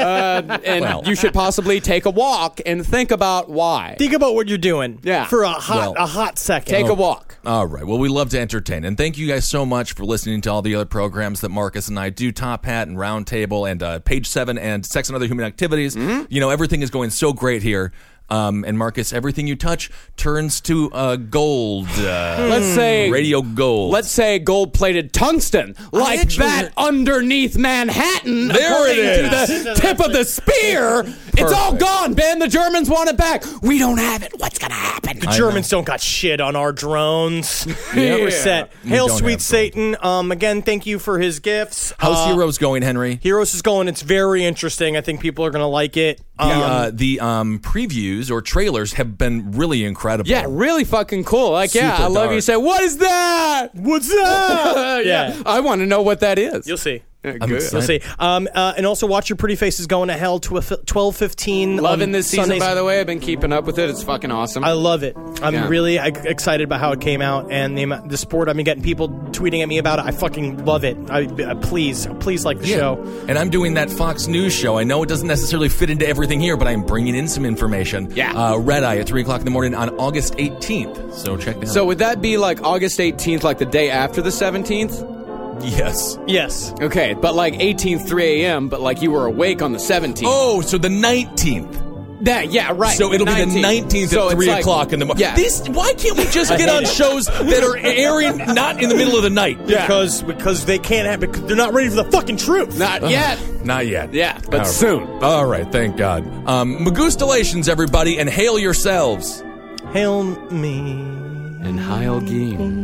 You should possibly take a walk and think about why. Think about what you're doing. Yeah. For a hot second. Take a walk. All right. Well, we love to entertain. And thank you guys so much for listening to all the other programs that Marcus and I do, Top Hat and Roundtable and Page 7 and Sex and Other Human Activities. You know, everything is going so great here. And Marcus, everything you touch turns to gold. Let's say radio gold. Let's say gold-plated tungsten, like that underneath Manhattan. There it according is. to the tip of the spear. It's all gone, Ben. The Germans want it back. We don't have it. What's gonna happen? The Germans don't got shit on our drones. We're set. Hail, don't sweet have Satan. Again, thank you for his gifts. How's Heroes going, Henry? Heroes is going. It's very interesting. I think people are going to like it. The previews or trailers have been really incredible. Yeah, really fucking cool. Like, Super I love dark. you say, what is that? What's that? Yeah. I want to know what that is. You'll see. I'm Good. excited. You'll see. And also watch Your Pretty Faces Going to Hell to 12:15. Loving this season, Sundays. by the way. I've been keeping up with it. It's fucking awesome. I love it. I'm Yeah. really excited about how it came out and the support I've been getting. People tweeting at me about it. I fucking love it. Please like the show. And I'm doing that Fox News show. I know it doesn't necessarily fit into everything here, but I'm bringing in some information. Yeah. Red Eye at 3 o'clock in the morning on August 18th. So check that out. So would that be like August 18th, like the day after the 17th? Yes. Okay, but like 18th, 3 a.m., but like you were awake on the 17th. Oh, so the 19th. Yeah, right. So it'll be the 19th So at it's 3 like- o'clock in the morning. Yeah. Why can't we just get on shows that are airing not in the middle of the night? Because they can't have, because they're not ready for the fucking truth. Not yet. Not yet. Yeah, but All right. soon. All right, thank God. Magustalations, everybody, and hail yourselves. Hail me. And Heil Geen.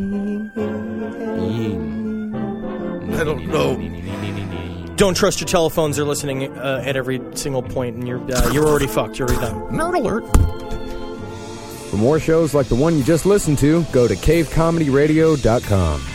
I don't know. Don't trust your telephones. They're listening at every single point, and you're already fucked. You're already done. Nerd alert. For more shows like the one you just listened to, go to cavecomedyradio.com.